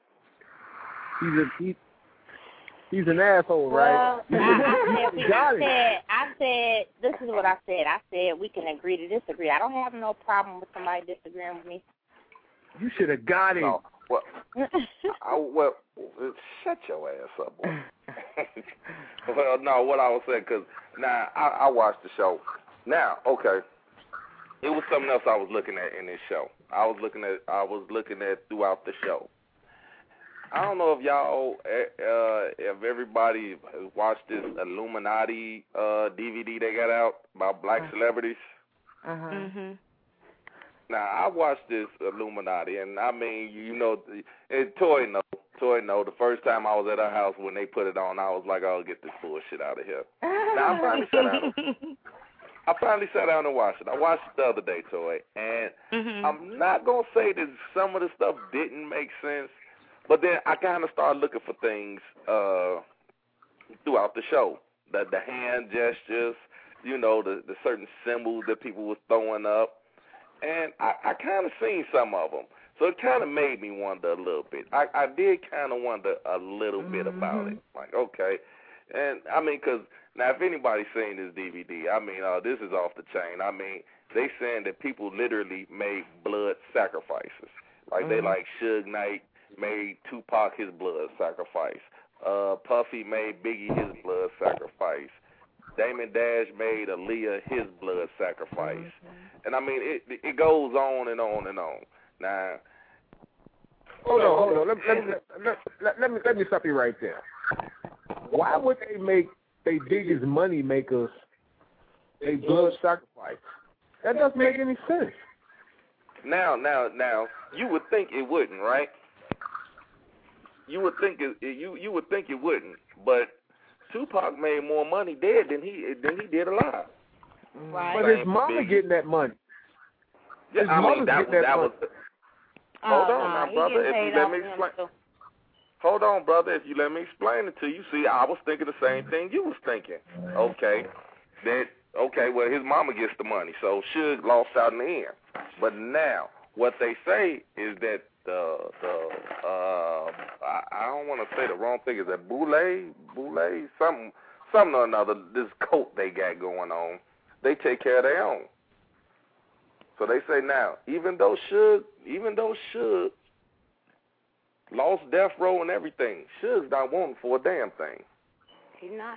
He's an asshole, right? Well, I said, this is what I said. I said we can agree to disagree. I don't have no problem with somebody disagreeing with me. You should have got him. No, well, shut your ass up, boy. Well, no, what I was saying, because now I watched the show. Now, okay, it was something else I was looking at in this show. I was looking at throughout the show. I don't know if y'all, if everybody has watched this Illuminati DVD they got out about black celebrities. Mhm. Now, I watched this Illuminati, and I mean, you know, Toy know, the first time I was at her house when they put it on, I was like, oh, get this bullshit out of here. Now, I finally sat down and watched it. I watched it the other day, Toy, and I'm not going to say that some of the stuff didn't make sense, but then I kind of started looking for things throughout the show. The hand gestures, you know, the certain symbols that people was throwing up. And I kind of seen some of them. So it kind of made me wonder a little bit. I did kind of wonder a little bit about it. Like, okay. And, I mean, because now if anybody's seen this DVD, I mean, this is off the chain. I mean, they saying that people literally made blood sacrifices. Like, they like Suge Knight made Tupac his blood sacrifice. Puffy made Biggie his blood sacrifice. Damon Dash made Aaliyah his blood sacrifice. And I mean, it goes on and on and on. Now, hold on. Let me stop you right there. Why would they make their biggest money makers a blood sacrifice? That doesn't make any sense. Now, you would think it wouldn't, right? You would think it wouldn't, but Tupac made more money dead than he did alive. Right. But his mama getting that money. Yeah, I mean that was. Hold on, now, brother. If you let me explain. Hold on, brother. If you let me explain it to you, see, I was thinking the same thing you was thinking. Okay, that Okay, well, his mama gets the money, so Suge lost out in the end. But now, what they say is that I don't want to say the wrong thing. Is that Boule, something or another? This cult they got going on, they take care of their own. So they say now, even though Suge lost death row and everything, Suge's not wanting for a damn thing. He's not.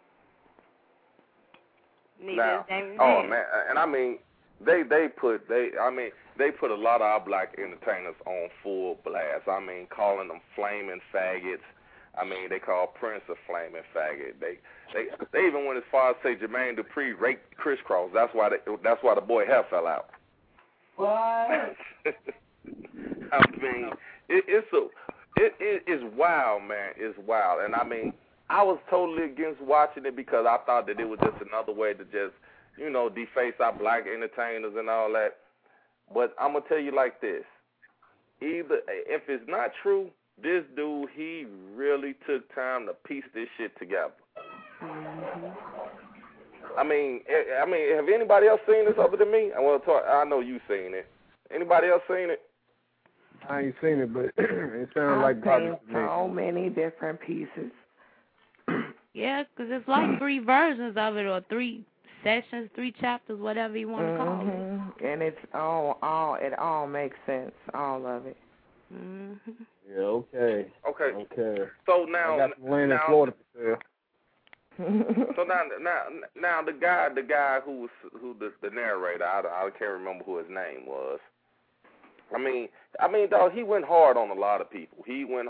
Now, oh man, and I mean, they put a lot of our black entertainers on full blast. I mean, calling them flaming faggots. I mean, they call Prince a flaming faggot. They even went as far as say Jermaine Dupri raped Criss Cross. That's why the boy hair fell out. What? I mean, it's wild, man. It's wild, and I mean, I was totally against watching it because I thought that it was just another way to just, deface our black entertainers and all that. But I'm going to tell you like this. Either, if it's not true, this dude, he really took time to piece this shit together. Mm-hmm. I mean, have anybody else seen this other than me? I know you seen it. Anybody else seen it? I ain't seen it, but it sounds like I've seen so many different pieces. Yeah, because it's like 3 versions of it, or 3 sessions, 3 chapters, whatever you want to call it. And it's it all makes sense, all of it. Mm-hmm. Yeah, okay. So now, I got some land in Florida for sale. So now the guy who the narrator, I can't remember who his name was. I mean, dog, he went hard on a lot of people.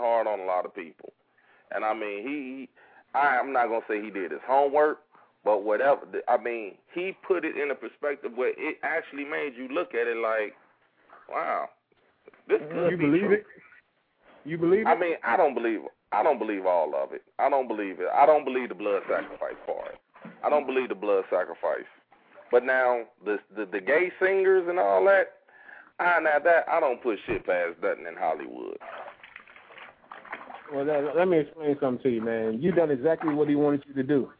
And I mean, I'm not gonna say he did his homework, but whatever. I mean, he put it in a perspective where it actually made you look at it like, wow, this could be true. It? You believe it? I mean, I don't believe all of it. I don't believe it. I don't believe the blood sacrifice part. I don't believe the blood sacrifice. But now the gay singers and all that, I don't put shit past nothing in Hollywood. Well, let me explain something to you, man. You done exactly what he wanted you to do.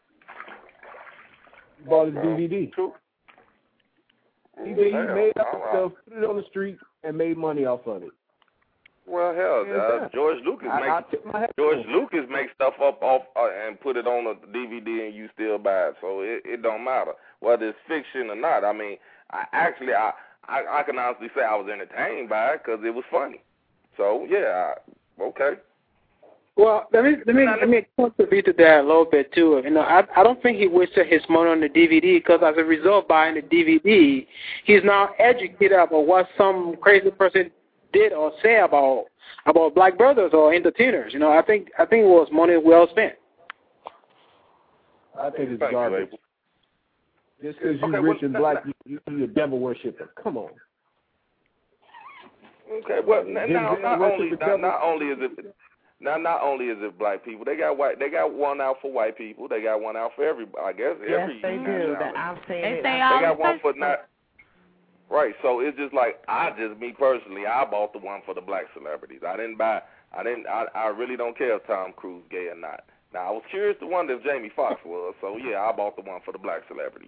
You bought his DVD. True. He made up stuff, put it on the street, and made money off of it. Well, hell, George Lucas makes stuff up off and put it on a DVD, and you still buy it. So it don't matter whether it's fiction or not. I mean, I can honestly say I was entertained by it because it was funny. So yeah, okay. Well, let me contribute to that a little bit too. I don't think he wasted his money on the DVD because as a result of buying the DVD, he's now educated about what some crazy person did or say about black brothers or entertainers. I think it was money well spent. I think it's garbage. Just because you're rich and black, you're a devil worshiper. Come on. Okay, well not only is it black people, they got one out for white people, they got one out for everybody. I guess yes, they do. I've seen it. They got one for not. Right, so it's just like me personally, I bought the one for the black celebrities. I really don't care if Tom Cruise gay or not. Now I was curious to wonder if Jamie Foxx was, so yeah, I bought the one for the black celebrities.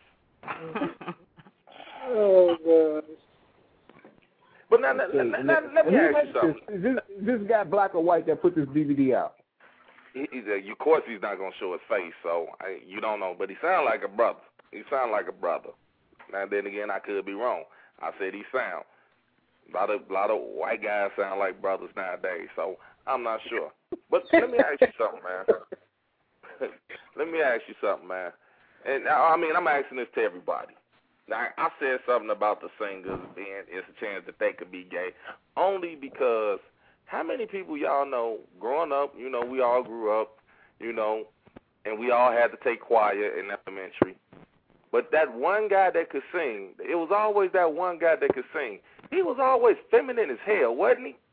Oh God. But now let me ask you something. Is this guy black or white that put this DVD out? Of course he's not gonna show his face, so you don't know. But he sounds like a brother. Now then again, I could be wrong. I said he sound. A lot of white guys sound like brothers nowadays, so I'm not sure. But let me ask you something, man. And I mean, I'm asking this to everybody. Now, I said something about the singers being it's a chance that they could be gay, only because how many people y'all know growing up, we all grew up, and we all had to take choir in elementary. But that one guy that could sing, it was always that one guy that could sing. He was always feminine as hell, wasn't he?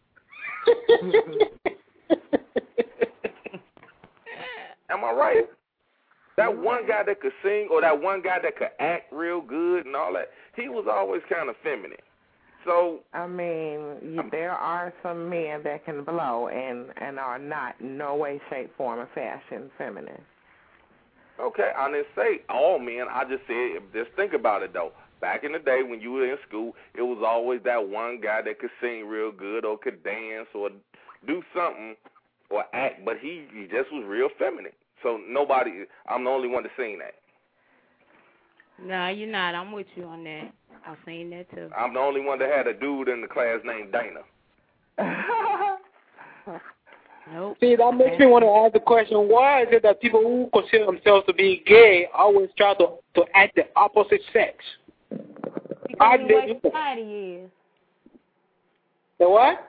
Am I right? That one guy that could sing or that one guy that could act real good and all that, he was always kind of feminine. So I mean, there are some men that can blow and are not in no way, shape, form, or fashion feminine. Okay, I didn't say all men. I just said, just think about it, though. Back in the day when you were in school, it was always that one guy that could sing real good or could dance or do something or act, but he just was real feminine. So nobody, I'm the only one to sing that. No, you're not. I'm with you on that. I've seen that, too. I'm the only one that had a dude in the class named Dana. Nope. See, that makes me want to ask the question, why is it that people who consider themselves to be gay always try to act the opposite sex? Because of the way society is. The what?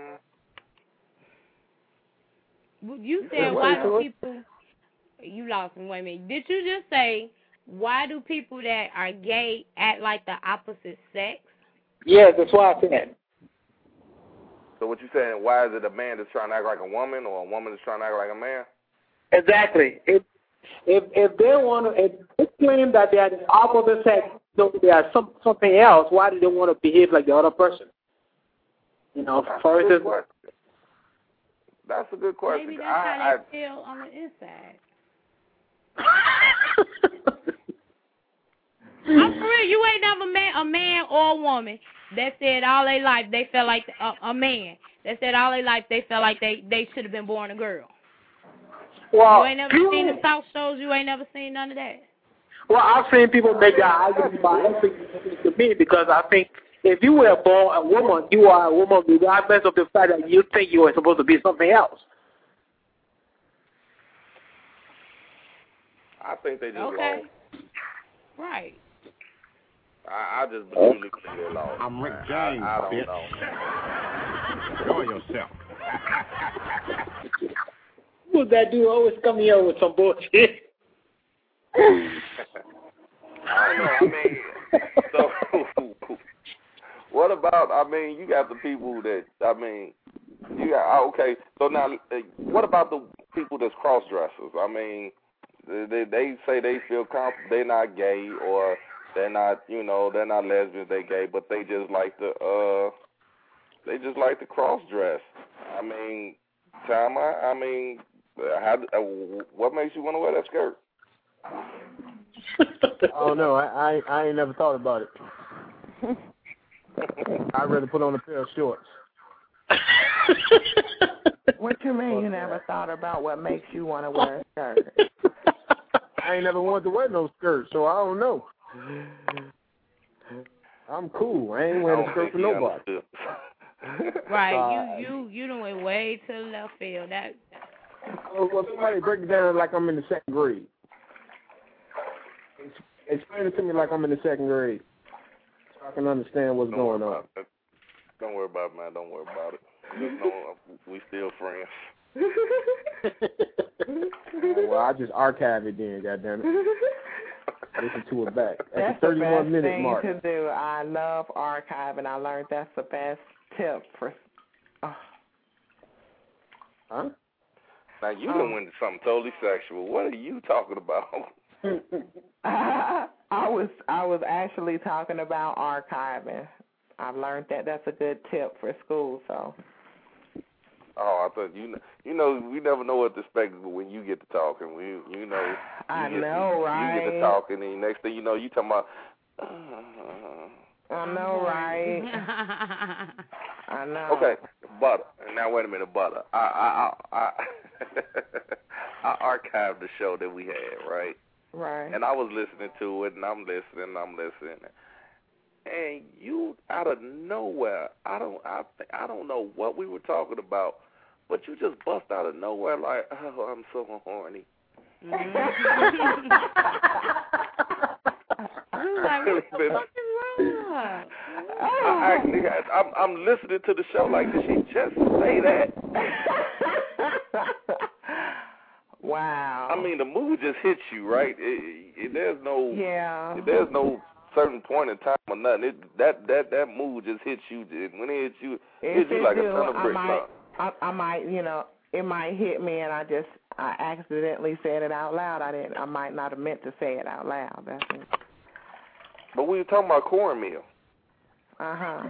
You said, why do people... You lost me. Wait a minute. Did you just say, why do people that are gay act like the opposite sex? Yes, that's what I said. So what you saying, why is it a man that's trying to act like a woman or a woman that's trying to act like a man? Exactly. If they want to, if they claim that they are the opposite sex, so they are something else, why do they want to behave like the other person? You know, for instance. That's a good question. Maybe that's how they feel on the inside. I'm for real. You ain't never met a man or a woman that said all their life they felt like a man. That said all their life they felt like they should have been born a girl. Well, you ain't never seen them talk shows. You ain't never seen none of that. Well, I've seen people make that argument to me because I think if you were born a woman, you are a woman regardless of the fact that you think you were supposed to be something else. I think they just okay. lost. Right. I just believe they're lost. I'm Rick James. I don't know. Enjoy yourself. Who's that dude always come here with some bullshit? I don't know. I mean, so what about? I mean, you got the people that. I mean, you got okay. So now, what about the people that's cross dressers? I mean. They say they feel comfortable. They're not gay or they're not, they're not lesbians. They gay, but they just like to cross dress. I mean, Tama. I mean, what makes you want to wear that skirt? Oh no, I ain't never thought about it. I'd rather put on a pair of shorts. What you mean you never thought about what makes you want to wear a skirt? I ain't never wanted to wear no skirt, so I don't know. I'm cool. I ain't wearing a skirt for nobody. Right, you done went way to the left field. Well, somebody break it down like I'm in the second grade. Explain it to me like I'm in the second grade, so I can understand what's going on. Don't worry about it, man. Don't worry about it. Just know we still friends. Well, I just archive it then, goddammit. Listen to it back. That's the the best 31-minute thing mark. to do. I love archiving. I learned that's the best tip for. Huh? Now you done went to something totally sexual. What are you talking about? I was actually talking about archiving. I've learned that's a good tip for school. So. Oh, I thought we never know what to expect when you get to talking. I know, right? You get to talking, and next thing you know, you talking about. I know, right? I know. Okay, Butter. Now wait a minute, Butter. I archived the show that we had, right? Right. And I was listening to it, and I'm listening. And you, out of nowhere, I don't know what we were talking about, but you just bust out of nowhere like, oh, I'm so horny. I'm listening to the show like, did she just say that? Wow. I mean, the mood just hits you, right? There's no certain point in time or nothing. That mood just hits you. When it hits you, it hits you like a ton of bricks. I might, it might hit me, and I accidentally said it out loud. I might not have meant to say it out loud. That's it. But we were talking about cornmeal. Uh-huh.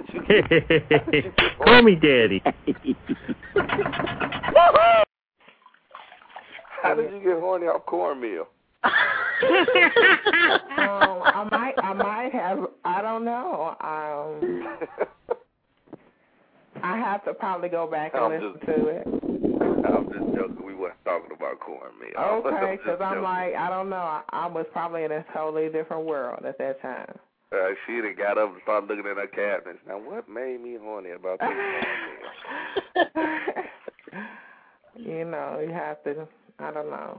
Call me daddy. How did you get horny off cornmeal? I might have. I don't know. I have to probably go back and listen to it. I'm just joking. We weren't talking about cornmeal. Okay, because I'm like, I don't know. I was probably in a totally different world at that time. She done got up and started looking at her cabinets. Now, what made me horny about this cornmeal? You know, you have to. I don't know.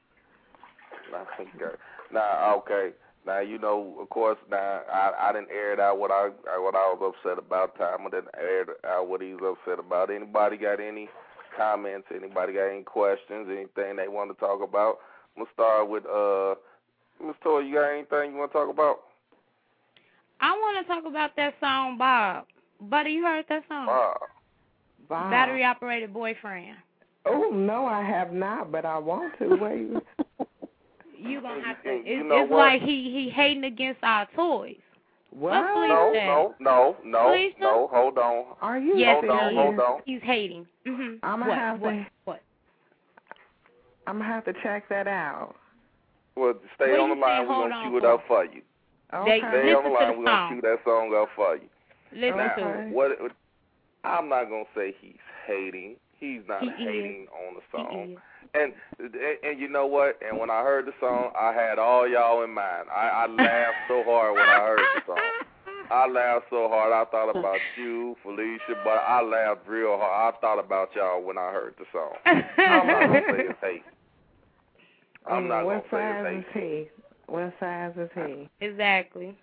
Now, okay. Now, you know, of course, now, I didn't air it out what I was upset about. Tom didn't air out what he was upset about. Anybody got any comments? Anybody got any questions? Anything they want to talk about? I'm going to start with, Ms. Toy, you got anything you want to talk about? I want to talk about that song, Bob. Buddy, you heard that song? Bob. Battery Operated Boyfriend. Oh, no, I have not, but I want to. Wait. You gonna have to. It's like he hating against our toys. What? No. Hold on. Are you? Yes, hold on. He's hating. Mm-hmm. I'm gonna have to. What? I'm gonna have to check that out. Well, stay on the line. We're gonna cue it up for you. Okay. Stay on the line. We're gonna cue that song up for you. Listen to it. I'm not gonna say he's hating. He's not hating on the song. And you know what? And when I heard the song, I had all y'all in mind. I laughed so hard when I heard the song. I laughed so hard. I thought about you, Felicia, but I laughed real hard. I thought about y'all when I heard the song. I'm not going to say it's hate. I'm not going to say it's hate. What size is he? Exactly.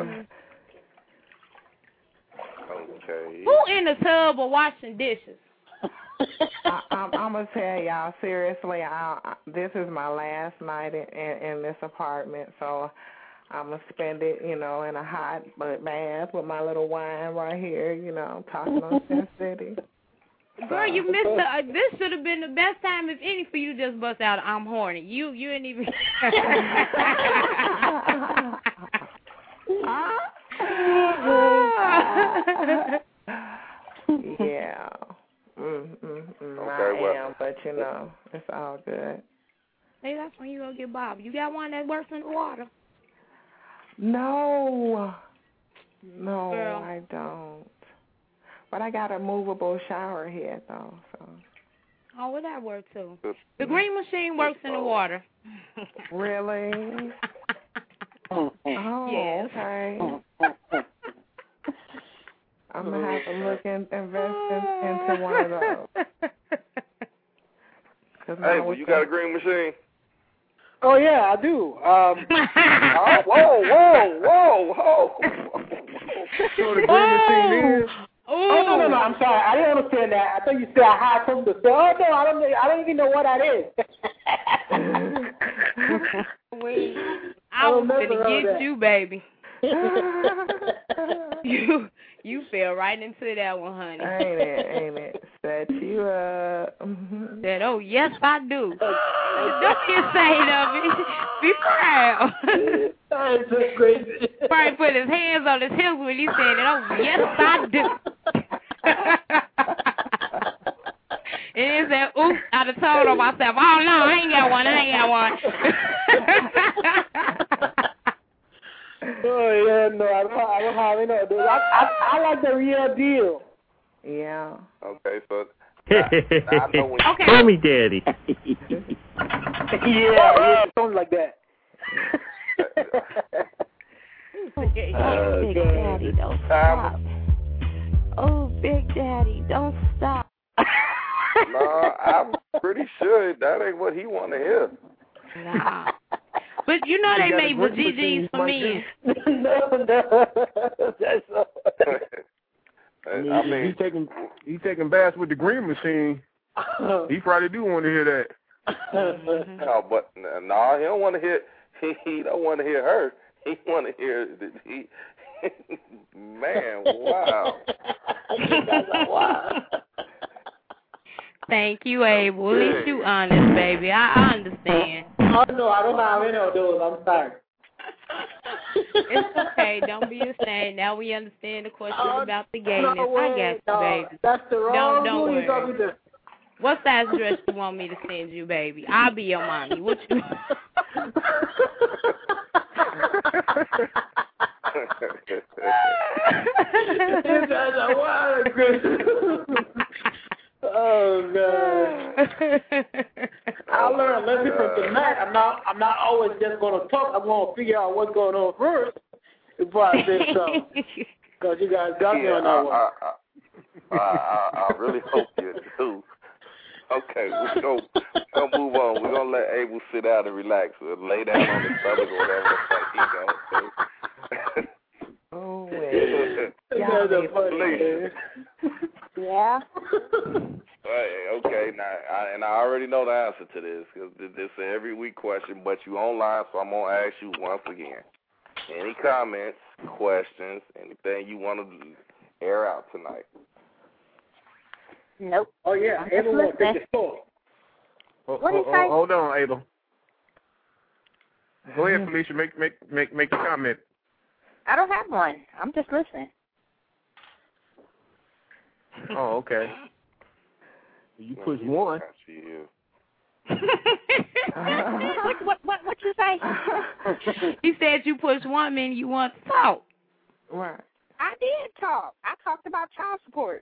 Okay. Who in the tub or washing dishes? I'm gonna tell y'all seriously. This is my last night in this apartment, so I'm gonna spend it, you know, in a hot bath with my little wine right here, you know, talking on Sin City. Girl, you missed this should have been the best time, if any, for you to just bust out, I'm horny. You ain't even. Yeah. I am, but you know, it's all good. Hey, that's when you go get Bob. You got one that works in the water? No, Girl. I don't. But I got a movable shower head though, so. Oh, well, that works too. The green machine works in the water. Really? Oh, yes. Okay. I'm going to have to look and invest into one of those. Hey, well, you got a green machine? Oh, yeah, I do. Whoa. So the green machine is? Oh, no, I'm sorry. I didn't understand that. I thought you said I had something to say. Oh, no, I don't even know what that is. I was going to get you, baby. You fell right into that one, honey. Ain't it? Set you up. Said, oh, yes, I do. Don't be ashamed of it. Be proud. That is so crazy. Probably put his hands on his hips when he said it. Oh, yes, I do. And he said, oops, I'd have told on myself, oh, no, I ain't got one. Oh, yeah, no, I don't have any of those. I like the real deal. Yeah. Okay, so I know when Call me Daddy. yeah, something like that. Big Daddy, don't stop. Oh, Big Daddy, don't stop. No, I'm pretty sure that ain't what he want to hear. Nah. But you know they made GGs for men. No. That's I mean, he taking baths with the green machine. He probably do want to hear that. No, but no, he don't want to hear. He don't want to hear her. He want to hear. Man, wow. Wow. Thank you, Abel. At least you honest, baby. I understand. Oh, no, I don't have any of those. I'm sorry. It's okay. Don't be ashamed. Now we understand the question about the gayness. I got you, baby. That's the wrong don't you're talking to. What size dress you want me to send you, baby? I'll be your mommy. What you? Oh God! I learned a lesson from tonight. I'm not always just going to talk. I'm going to figure out what's going on first before I say something. Because you guys got me on that one. I really hope you do. Okay, we're going to move on. We're going to let Abel sit down and relax or lay down on his stomach or whatever the fuck he goes. Oh, wait. Yeah. Okay, now, I already know the answer to this because this is an every week question, but you online, so I'm going to ask you once again. Any comments, questions, anything you want to air out tonight? Nope. Oh, yeah. Abel will take the floor. What did you say? Hold on, Abel. Go ahead, Felicia. Make your comment. I don't have one. I'm just listening. Oh, okay. You push one. What you say? He said you push one, man. You want to talk. Right. I did talk. I talked about child support.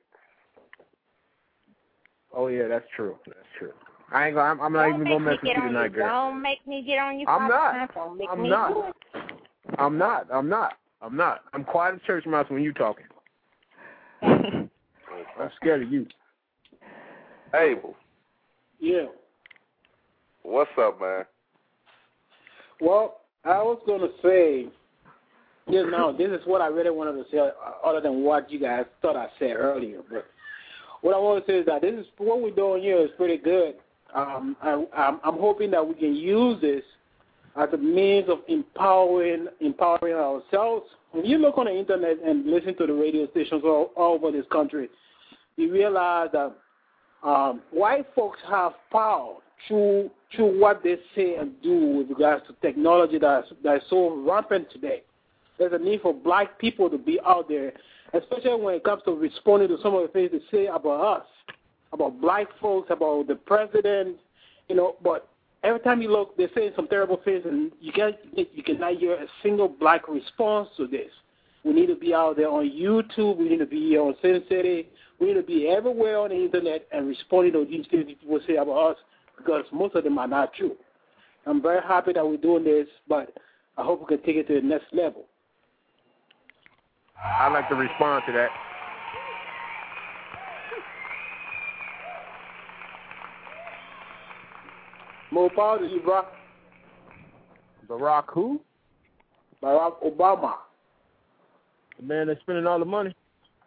Oh yeah, that's true. That's true. I'm not even gonna mess with you tonight, girl. Don't make me get on you. I'm not. I'm quiet as church mouse when you talking. I'm scared of you. Abel. Yeah. What's up, man? Well, I was going to say, this is what I really wanted to say, other than what you guys thought I said earlier. But what I want to say is that this is what we're doing here is pretty good. I'm hoping that we can use this as a means of empowering ourselves. When you look on the internet and listen to the radio stations all over this country, you realize that white folks have power through what they say and do with regards to technology that is so rampant today. There's a need for black people to be out there, especially when it comes to responding to some of the things they say about us, about black folks, about the president, but every time you look, they're saying some terrible things, and you cannot hear a single black response to this. We need to be out there on YouTube. We need to be on Sin City. We need to be everywhere on the internet and responding to these things people say about us, because most of them are not true. I'm very happy that we're doing this, but I hope we can take it to the next level. I'd like to respond to that. More power to you, Barack. Barack who? Barack Obama. The man that's spending all the money.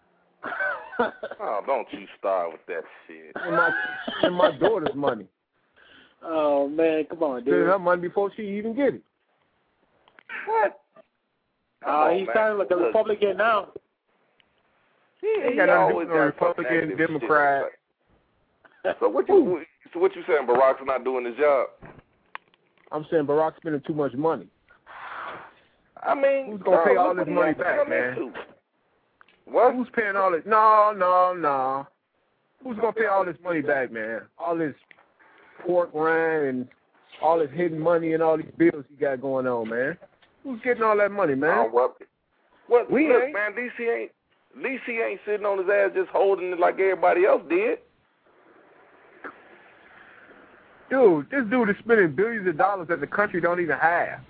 Oh, don't you start with that shit. And my daughter's money. Oh, man, come on, dude. Spending her money before she even get it. What? He's sounding like a Republican now. He got nothing to do with Republican, Democrat. So what you saying? Barack's not doing his job? I'm saying Barack's spending too much money. I mean, who's gonna pay all this money back, man? What? Who's paying all this? No. Who's gonna pay all this money back, man? All this pork rind and all this hidden money and all these bills he got going on, man. Who's getting all that money, man? What? We ain't, man. DC ain't sitting on his ass just holding it like everybody else did. Dude, this dude is spending billions of dollars that the country don't even have.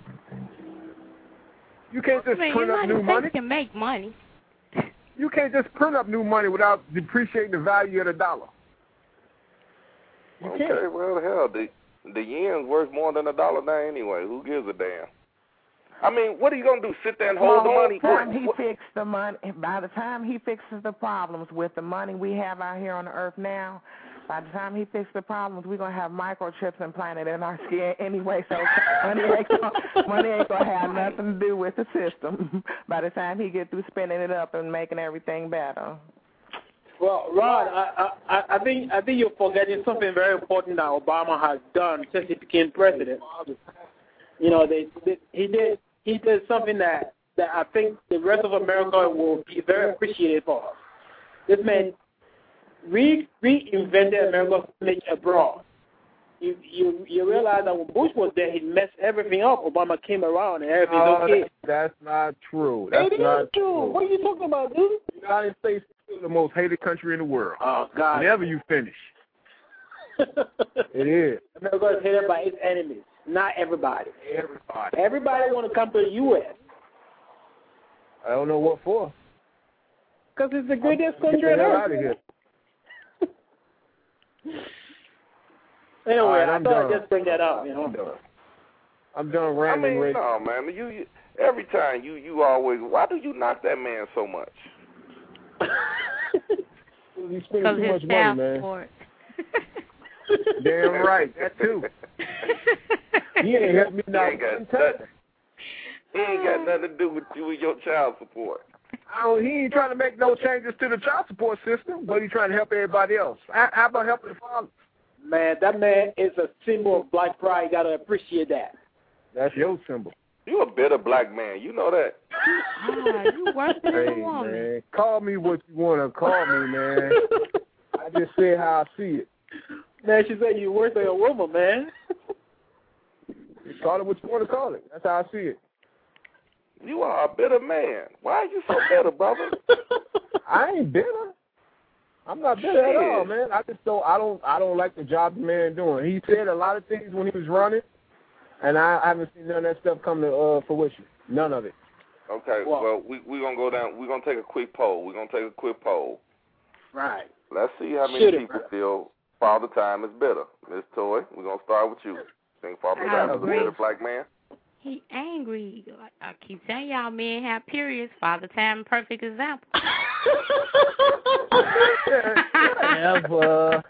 You can't just print up new money. You can make money. You can't just print up new money without depreciating the value of the dollar. Okay, well, hell, the yen's worth more than $1 now anyway. Who gives a damn? I mean, what are you going to do, sit there and hold the money? By the time he fixes the problems with the money we have out here on the earth now, by the time he fixes the problems, we're going to have microchips implanted in our skin anyway, so money ain't going to have nothing to do with the system by the time he gets through spinning it up and making everything better. Well, Rod, I think you're forgetting something very important that Obama has done since he became president. He did something that I think the rest of America will be very appreciative of. This man reinvented American village abroad. You realize that when Bush was there, he messed everything up. Obama came around and everything's okay. That's not true. That's not true. What are you talking about, dude? The United States is still the most hated country in the world. Oh, God. Whenever you finish. It is. America is hated by its enemies, not everybody. Everybody. Everybody want to come to the U.S. I don't know what for. Because it's the greatest country on out of earth. here. Anyway, right, I thought I'd just bring that up. You know, I'm done ranting. No, man. You every time you always. Why do you knock that man so much? He's spending too much money, man. Damn right, that too. He ain't helped me not one time. He ain't got nothing to do with you and your child support. He ain't trying to make no changes to the child support system, but he's trying to help everybody else. How about helping the fathers? Man, that man is a symbol of black pride. You got to appreciate that. That's your symbol. You a bitter black man. You know that. You worse than a woman. Man, call me what you want to call me, man. I just said how I see it. Man, she said you worse than a woman, man. You call it what you want to call it. That's how I see it. You are a bitter man. Why are you so bitter, brother? I ain't bitter. I'm not bitter at all, man. I just don't. I don't like the job the man doing. He said a lot of things when he was running, and I haven't seen none of that stuff come to fruition. None of it. Okay. Well, we're gonna go down. We're gonna take a quick poll. Right. Let's see how many people feel Father Time is bitter. Miss Toy, we're gonna start with you. Think Father Time is a bitter black man? He angry. I keep telling y'all, men have periods. Father Time, perfect example. Whatever.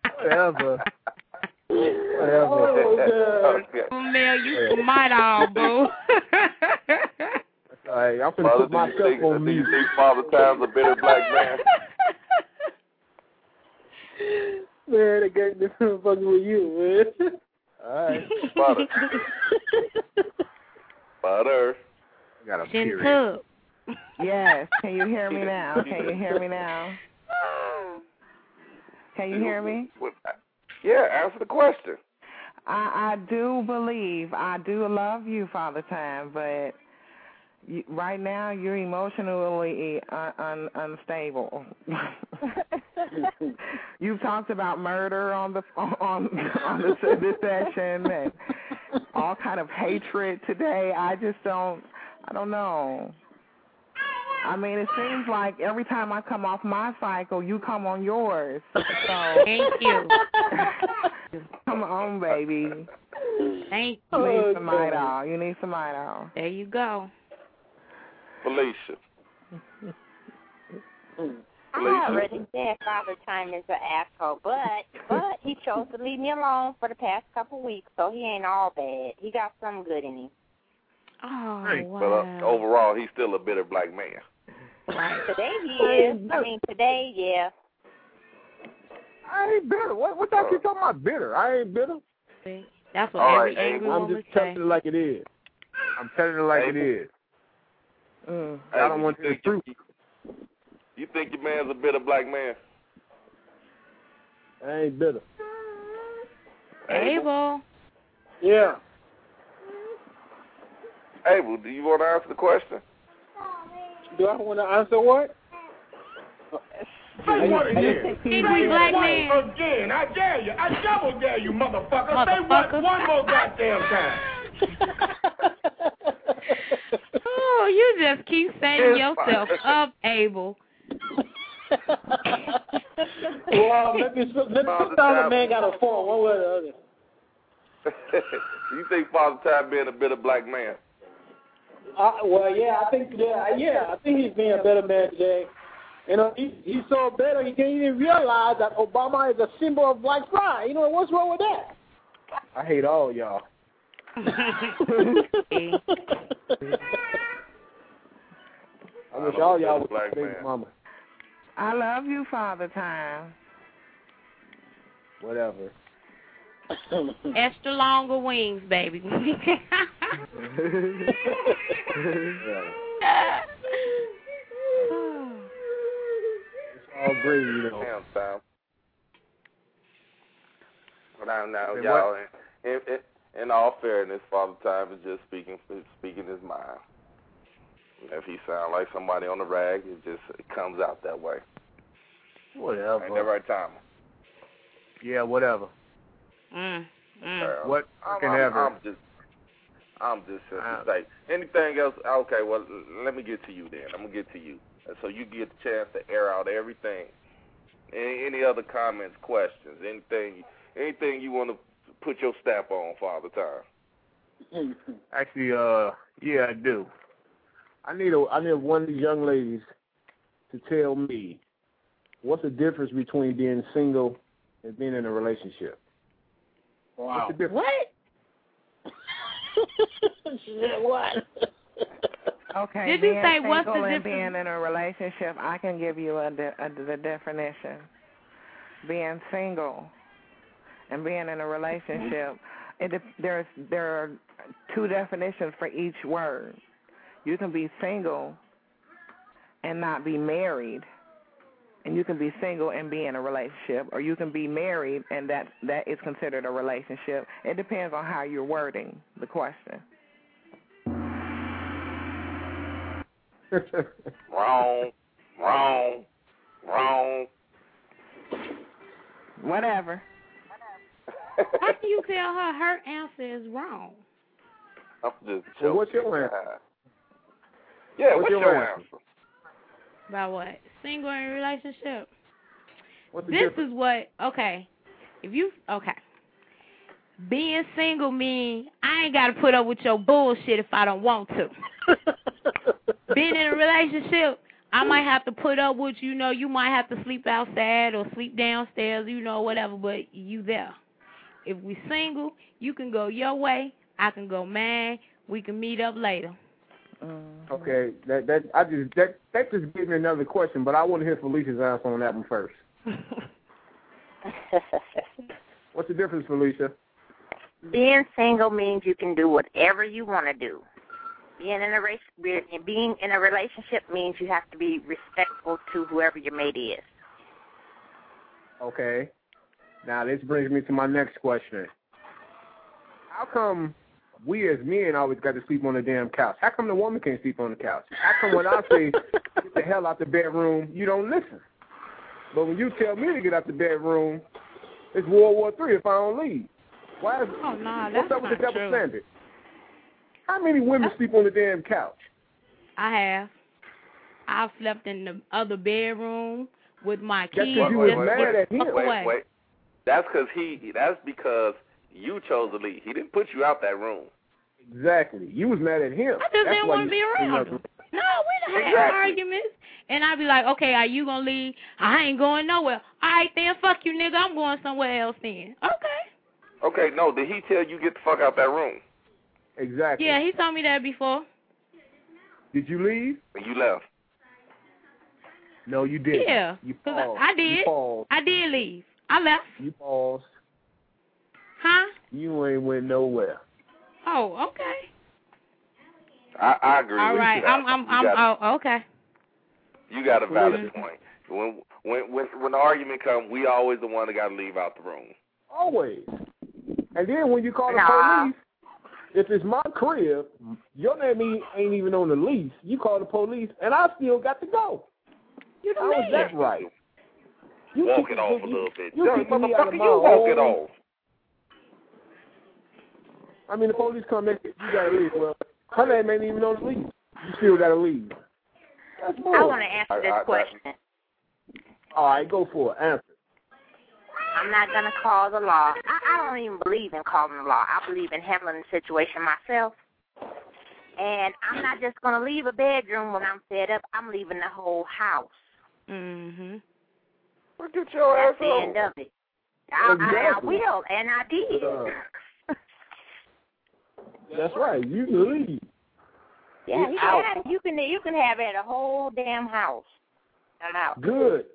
Oh, Mel, you might all, boo. All right, I'm going to put myself on mute. Do you think Father Time's a bitter black man? Man, they got this fucking with you, man. All right. Butter. I got a period. Yes. Can you hear me now? Can you hear me? Yeah, answer the question. I do believe, I do love you, Father Time, but right now you're emotionally unstable. You've talked about murder on this session and all kind of hatred today. I don't know. I mean, it seems like every time I come off my cycle, you come on yours. So thank you. Come on, baby. Thank you. You need some Midol. You need some Midol. There you go. Felicia. I already said Father Time is an asshole, but he chose to leave me alone for the past couple of weeks, so he ain't all bad. He got some good in him. Oh, wow. But overall, he's still a bitter black man. Right. Today he is. I mean, today, yeah. I ain't bitter. What y'all keep talking about bitter? I ain't bitter. That's what every angry I'm woman just telling it like it is. I'm telling it like it is. I don't want to the truth. You think your man's a bitter black man? I ain't bitter. Abel. Yeah. Abel, do you want to answer the question? Do I want to answer what? Say what again? Say what again? I dare you. I double dare you, motherfucker. Say what one more goddamn time. Oh, you just keep setting yourself up, Abel. Well, let me put down the man got a fall, one way or the other. You think Father Time being a bitter black man? Well, yeah, I think he's being a better man today. You know, he's so better he can't even realize that Obama is a symbol of black pride. You know, what's wrong with that? I hate all y'all. I wish all y'all would black man. Mama. I love you, Father Time. Whatever. Extra longer wings, baby. It's all agree, you know. Damn time. Now, y'all, in all fairness, Father Time is just speaking his mind. If he sounds like somebody on the rag, it comes out that way. Whatever. Ain't that right, Tom? Yeah, whatever. What fucking ever. I'm just to say anything else. Okay, well, let me get to you then. I'm gonna get to you, so you get the chance to air out everything. Any other comments, questions, anything you want to put your stamp on, Father Time? Actually, yeah, I do. I need one of these young ladies to tell me what's the difference between being single and being in a relationship. Wow. What's the difference? What? Okay. Did you say what's the difference? difference? Being in a relationship, I can give you the definition. Being single and being in a relationship, there are two definitions for each word. You can be single and not be married, and you can be single and be in a relationship, or you can be married and that is considered a relationship. It depends on how you're wording the question. Wrong. Whatever. How can you tell her answer is wrong? I'm just joking. Well, what's your answer? Yeah, what's your answer? About what? Single in a relationship? What's the This difference? is what, being single means I ain't got to put up with your bullshit if I don't want to. Being in a relationship, I might have to put up with, you might have to sleep outside or sleep downstairs, whatever, but you there. If we single, you can go your way, I can go mine, we can meet up later. Okay, that just gave me another question, but I want to hear Felicia's answer on that one first. What's the difference, Felicia? Being single means you can do whatever you want to do. Being in a relationship means you have to be respectful to whoever your mate is. Okay. Now this brings me to my next question. How come we as men always got to sleep on the damn couch? How come the woman can't sleep on the couch? How come when I say get the hell out the bedroom, you don't listen? But when you tell me to get out the bedroom, it's World War III if I don't leave. Why is what's up with the double standard? How many women sleep on the damn couch? I have. I've slept in the other bedroom with my kids. That's because you was mad at him. Wait. That's because you chose to leave. He didn't put you out that room. Exactly. You was mad at him. I just didn't want to be around him. No, we didn't have arguments. And I'd be like, okay, are you going to leave? I ain't going nowhere. All right, then, fuck you, nigga. I'm going somewhere else then. Okay, no, did he tell you get the fuck out that room? Exactly. Yeah, he told me that before. Did you leave? You left. No, you didn't. Yeah, you because paused. I did. You paused. I did leave. I left. You paused. Huh? You ain't went nowhere. Oh, okay. I agree. All right, okay. You got a valid point. When the argument comes, we always the one that got to leave out the room. Always. And then when you call the police, if it's my crib, your name ain't even on the lease. You call the police, and I still got to go. How is that right? You walk it off a little bit. You motherfucker, you walk it off. I mean, the police come in, you got to leave. Well, her name ain't even on the lease. You still got to leave. That's more. I want to answer this question. All right, go for it. Answer. I'm not going to call the law. I don't even believe in calling the law. I believe in handling the situation myself. And I'm not just going to leave a bedroom when I'm fed up. I'm leaving the whole house. Mm-hmm. Look at your ass. That's the end of it. I will, and I did. That's right. You can leave. Yeah, you can have it a whole damn house. I'm out. Good.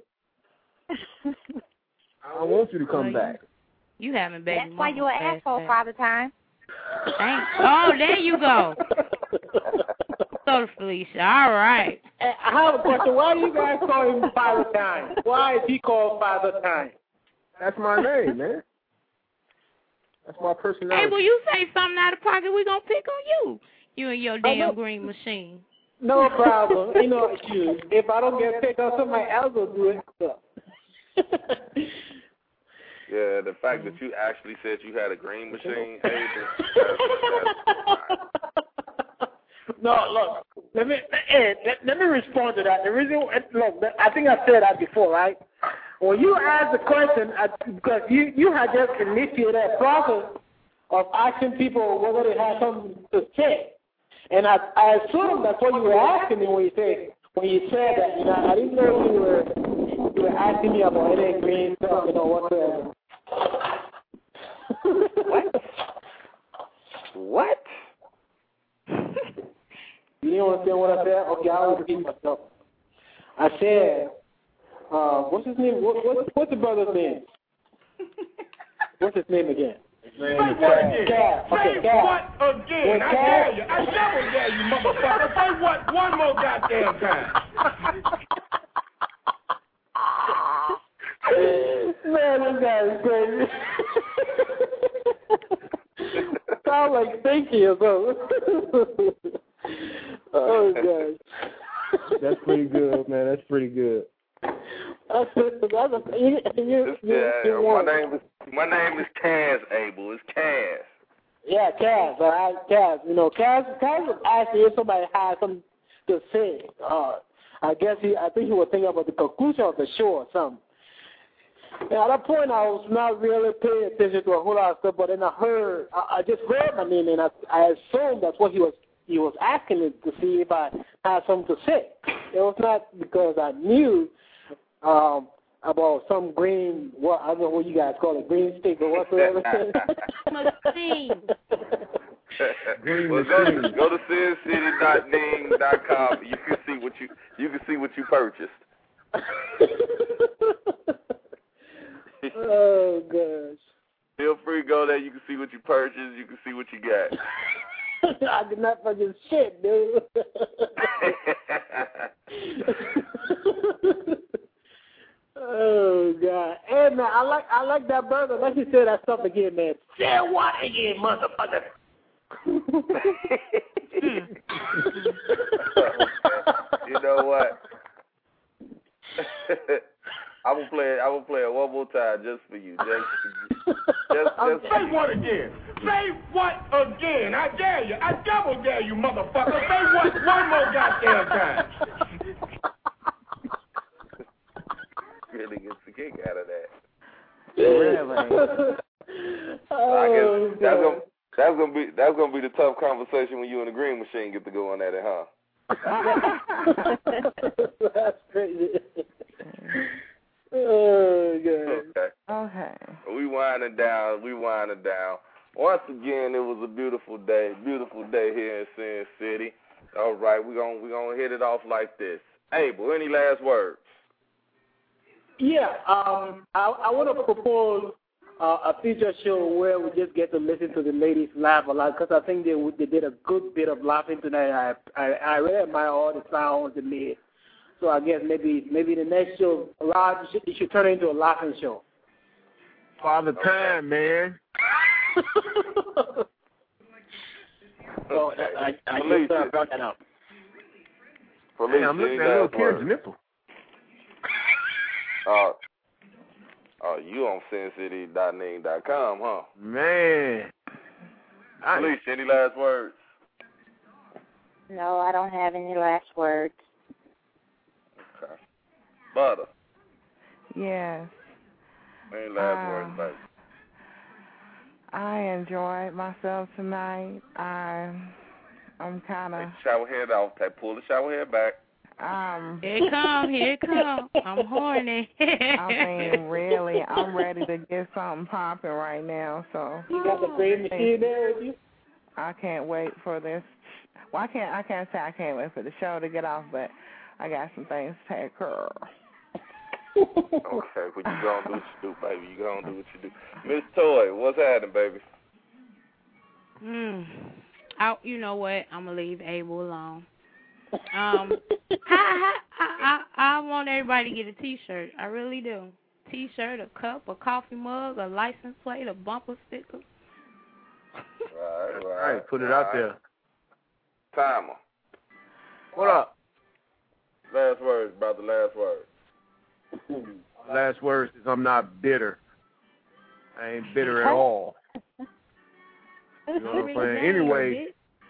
I want you to come back. You haven't baby. That's why you're an asshole, Father Time. Thanks. Oh, there you go. So, Felicia. All right. I have a question. Why do you guys call him Father Time? Why is he called Father Time? That's my name, man. That's my personality. Hey, well, you say something out of pocket, we're going to pick on you. You and your damn green machine. No problem. If I don't get picked on, somebody else will do it. So. Yeah, the fact that you actually said you had a green machine, No, look. Let me respond to that. The reason, look, I think I said that before, right? When you asked the question, because you had just initiated a process of asking people whether they had something to say, and I assumed that's what you were asking me when you said that. You know, I didn't know you were asking me about any green stuff, whatsoever. What? You didn't understand what I said? Okay, I'll repeat myself. I said, what's his name? What's the brother's name? What's his name again? Say what again? Say what again? I dare you. I double dare you, motherfucker. Say what one more goddamn time. Man, this guy is crazy. Sound like Stinky or something. Oh, God. That's pretty good, man. That's pretty good. My name is Kaz, Abel. It's Kaz. Yeah, Kaz. All right, Kaz. Kaz was asking if somebody had something to say. I think he was thinking about the conclusion of the show or something. And at that point, I was not really paying attention to a whole lot of stuff, but then I just heard my name, and I assumed that's what he was asking me to see if I had something to say. It was not because I knew about some green, I don't know what you guys call it, green stick or whatsoever. Machine. Well, go to sincity.ning.com. You can see what you purchased. Oh gosh. Feel free to go there. You can see what you purchased. You can see what you got. I did not fucking shit, dude. Oh God. Hey man, I like that burger. Let me say that stuff again, man. Say what again, motherfucker? You know what? I will play it one more time just for you. Just say what again? Say what again? I dare you. I double dare you, motherfucker. Say what one more goddamn time. Really gets the kick out of that. Really? I guess that's gonna be the tough conversation when you and the green machine get to go on at it, huh? That's crazy. Oh God. Okay. We winding down. Once again, it was a beautiful day here in Sin City. All right, we're gonna hit it off like this. Abel, any last words? Yeah, I want to propose a feature show where we just get to listen to the ladies laugh a lot, because I think they did a good bit of laughing tonight. I really admire all the sounds they made. So I guess maybe the next show, Rod, you should turn it into a laughing show. Father Time, man. So I just brought that up. Hey, I'm looking at a little kid's nipple. You on sincity.ning.com, huh? Man. Alicia, any last words? No, I don't have any last words. Okay. Butter. Yes. Any last words, baby? I enjoyed myself tonight. I'm kind of... Shower head off. Pull the shower head back. Here it come. I'm horny. I mean, really, I'm ready to get something popping right now. So you got the green machine there with you? I can't wait for this. Well, I can't say I can't wait for the show to get off, but I got some things to take care of. Okay, well, you gonna do what you do, baby. You gonna do what you do. Miss Toy, what's happening, baby? You know what? I'm gonna leave Abel alone. I want everybody to get a T-shirt. I really do. T-shirt, a cup, a coffee mug, a license plate, a bumper sticker. Right. Put it out there. Timer. What up? Last words, brother. Last words. Last words is I'm not bitter. I ain't bitter at all. You know what I'm saying? Anyway,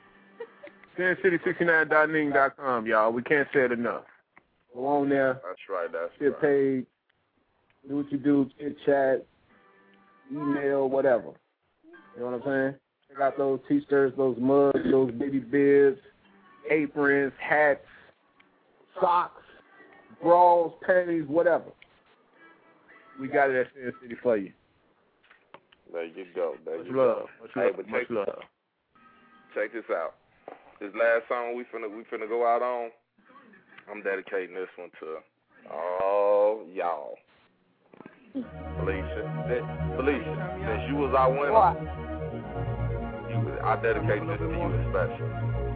SinCity69.ning.com, y'all. We can't say it enough. Go on there. That's right. Get paid. Do what you do. Chit chat. Email. Whatever. You know what I'm saying? Check out those T-shirts, those mugs, those baby bibs, aprons, hats, socks, bras, panties, whatever. We got it at Sin City for you. There you go. Much love. Much love. Check this out. This last song we finna go out on, I'm dedicating this one to all y'all. Felicia, since you was our winner, I dedicate this to you especially.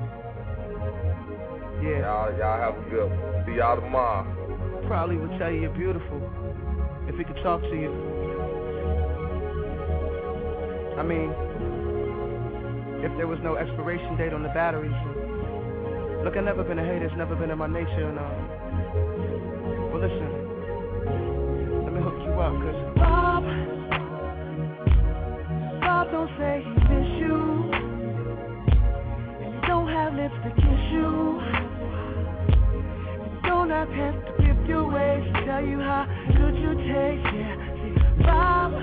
Yeah. Y'all have a good one. See y'all tomorrow. Probably would tell you you're beautiful if he could talk to you. I mean, if there was no expiration date on the batteries. Look, I've never been a hater. It's never been in my nature. And well, listen, let me hook you up, cause Bob don't say he miss you, and he don't have lips to kiss you. He don't have hands to grip your waist to tell you how good you taste. Yeah, see, Bob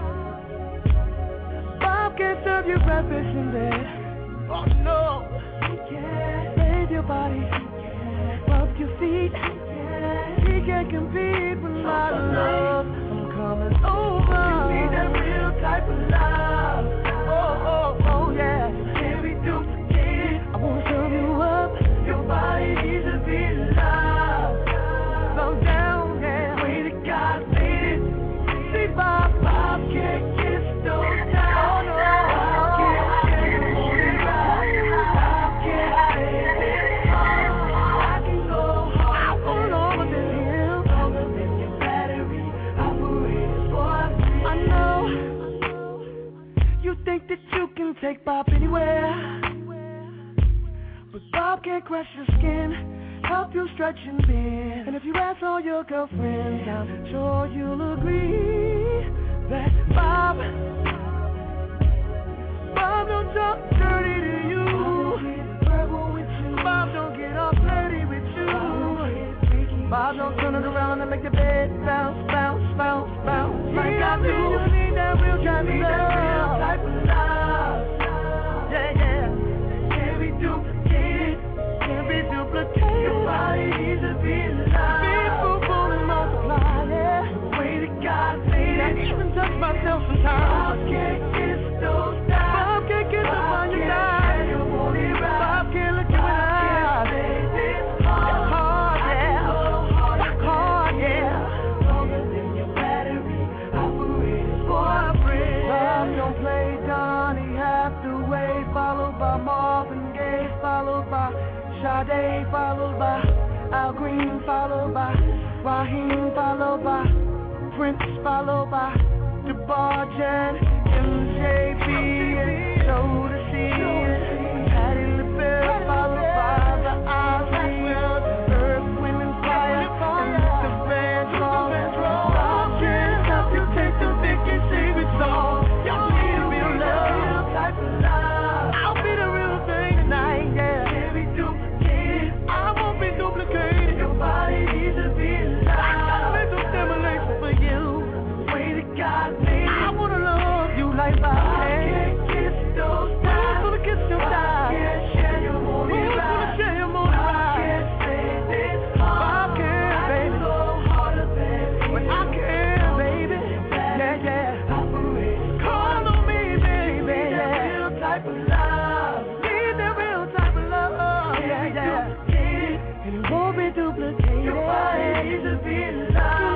can't serve you breakfast in bed. Oh no, he can't bathe your body, rub your feet. He can't compete with my love. I'm coming over. You need that real type of love. Oh yeah. Can't be duplicated. I wanna serve you up. Your body needs to be loved. Slow down, yeah. Way to God made it. See, Bob can't kiss those down. Think that you can take Bob anywhere, but Bob can't crush your skin, help you stretch and bend. And if you ask all your girlfriends, I'm sure you'll agree that Bob don't talk dirty to you. Bob don't get all flirty with you. Bob don't turn it around and make the bed bounce, bounce, bounce, bounce. Like I do. You need that real type of love. Yeah. Can't be duplicated. Your body needs to be loved. Be fruitful and multiply, yeah. The way that God made it. I even touch myself sometimes. Bob can't kiss those thighs. Bob can't kiss up on your thighs. Bob can't look you in the eyes. It's hard, yeah. Work hard, yeah. Longer than your battery operates boyfriend. Bob don't play Donnie Hathaway, followed by Marvin Gaye, followed by Sade, followed by Al Green, followed by Raheem, followed by Prince, followed by DeBarge, MJB, and Jodeci, and Patti LaBelle, followed by the Isles, Earth, Wind and Fire, and Mr. Vandross. Bob can't help you take the Vicky secret song. Y'all need a real love, type of love. I'll be the real thing tonight, yeah. Can't be duplicated. I won't be duplicated. Your body needs to be loved. I gotta make some stimulation for you. The way that God made it. I wanna love you like Bob can't kiss those thighs. Who's gonna kiss your thighs? Can't share your morning ride. Who's gonna share your morning ride? Can't say this hard. Bob can't, baby. So hard to bear. But I can, baby. Yeah. Call on me, baby. Need that real type of love. Need that real type of love. Yeah. And it won't be duplicated. Your body needs to be loved.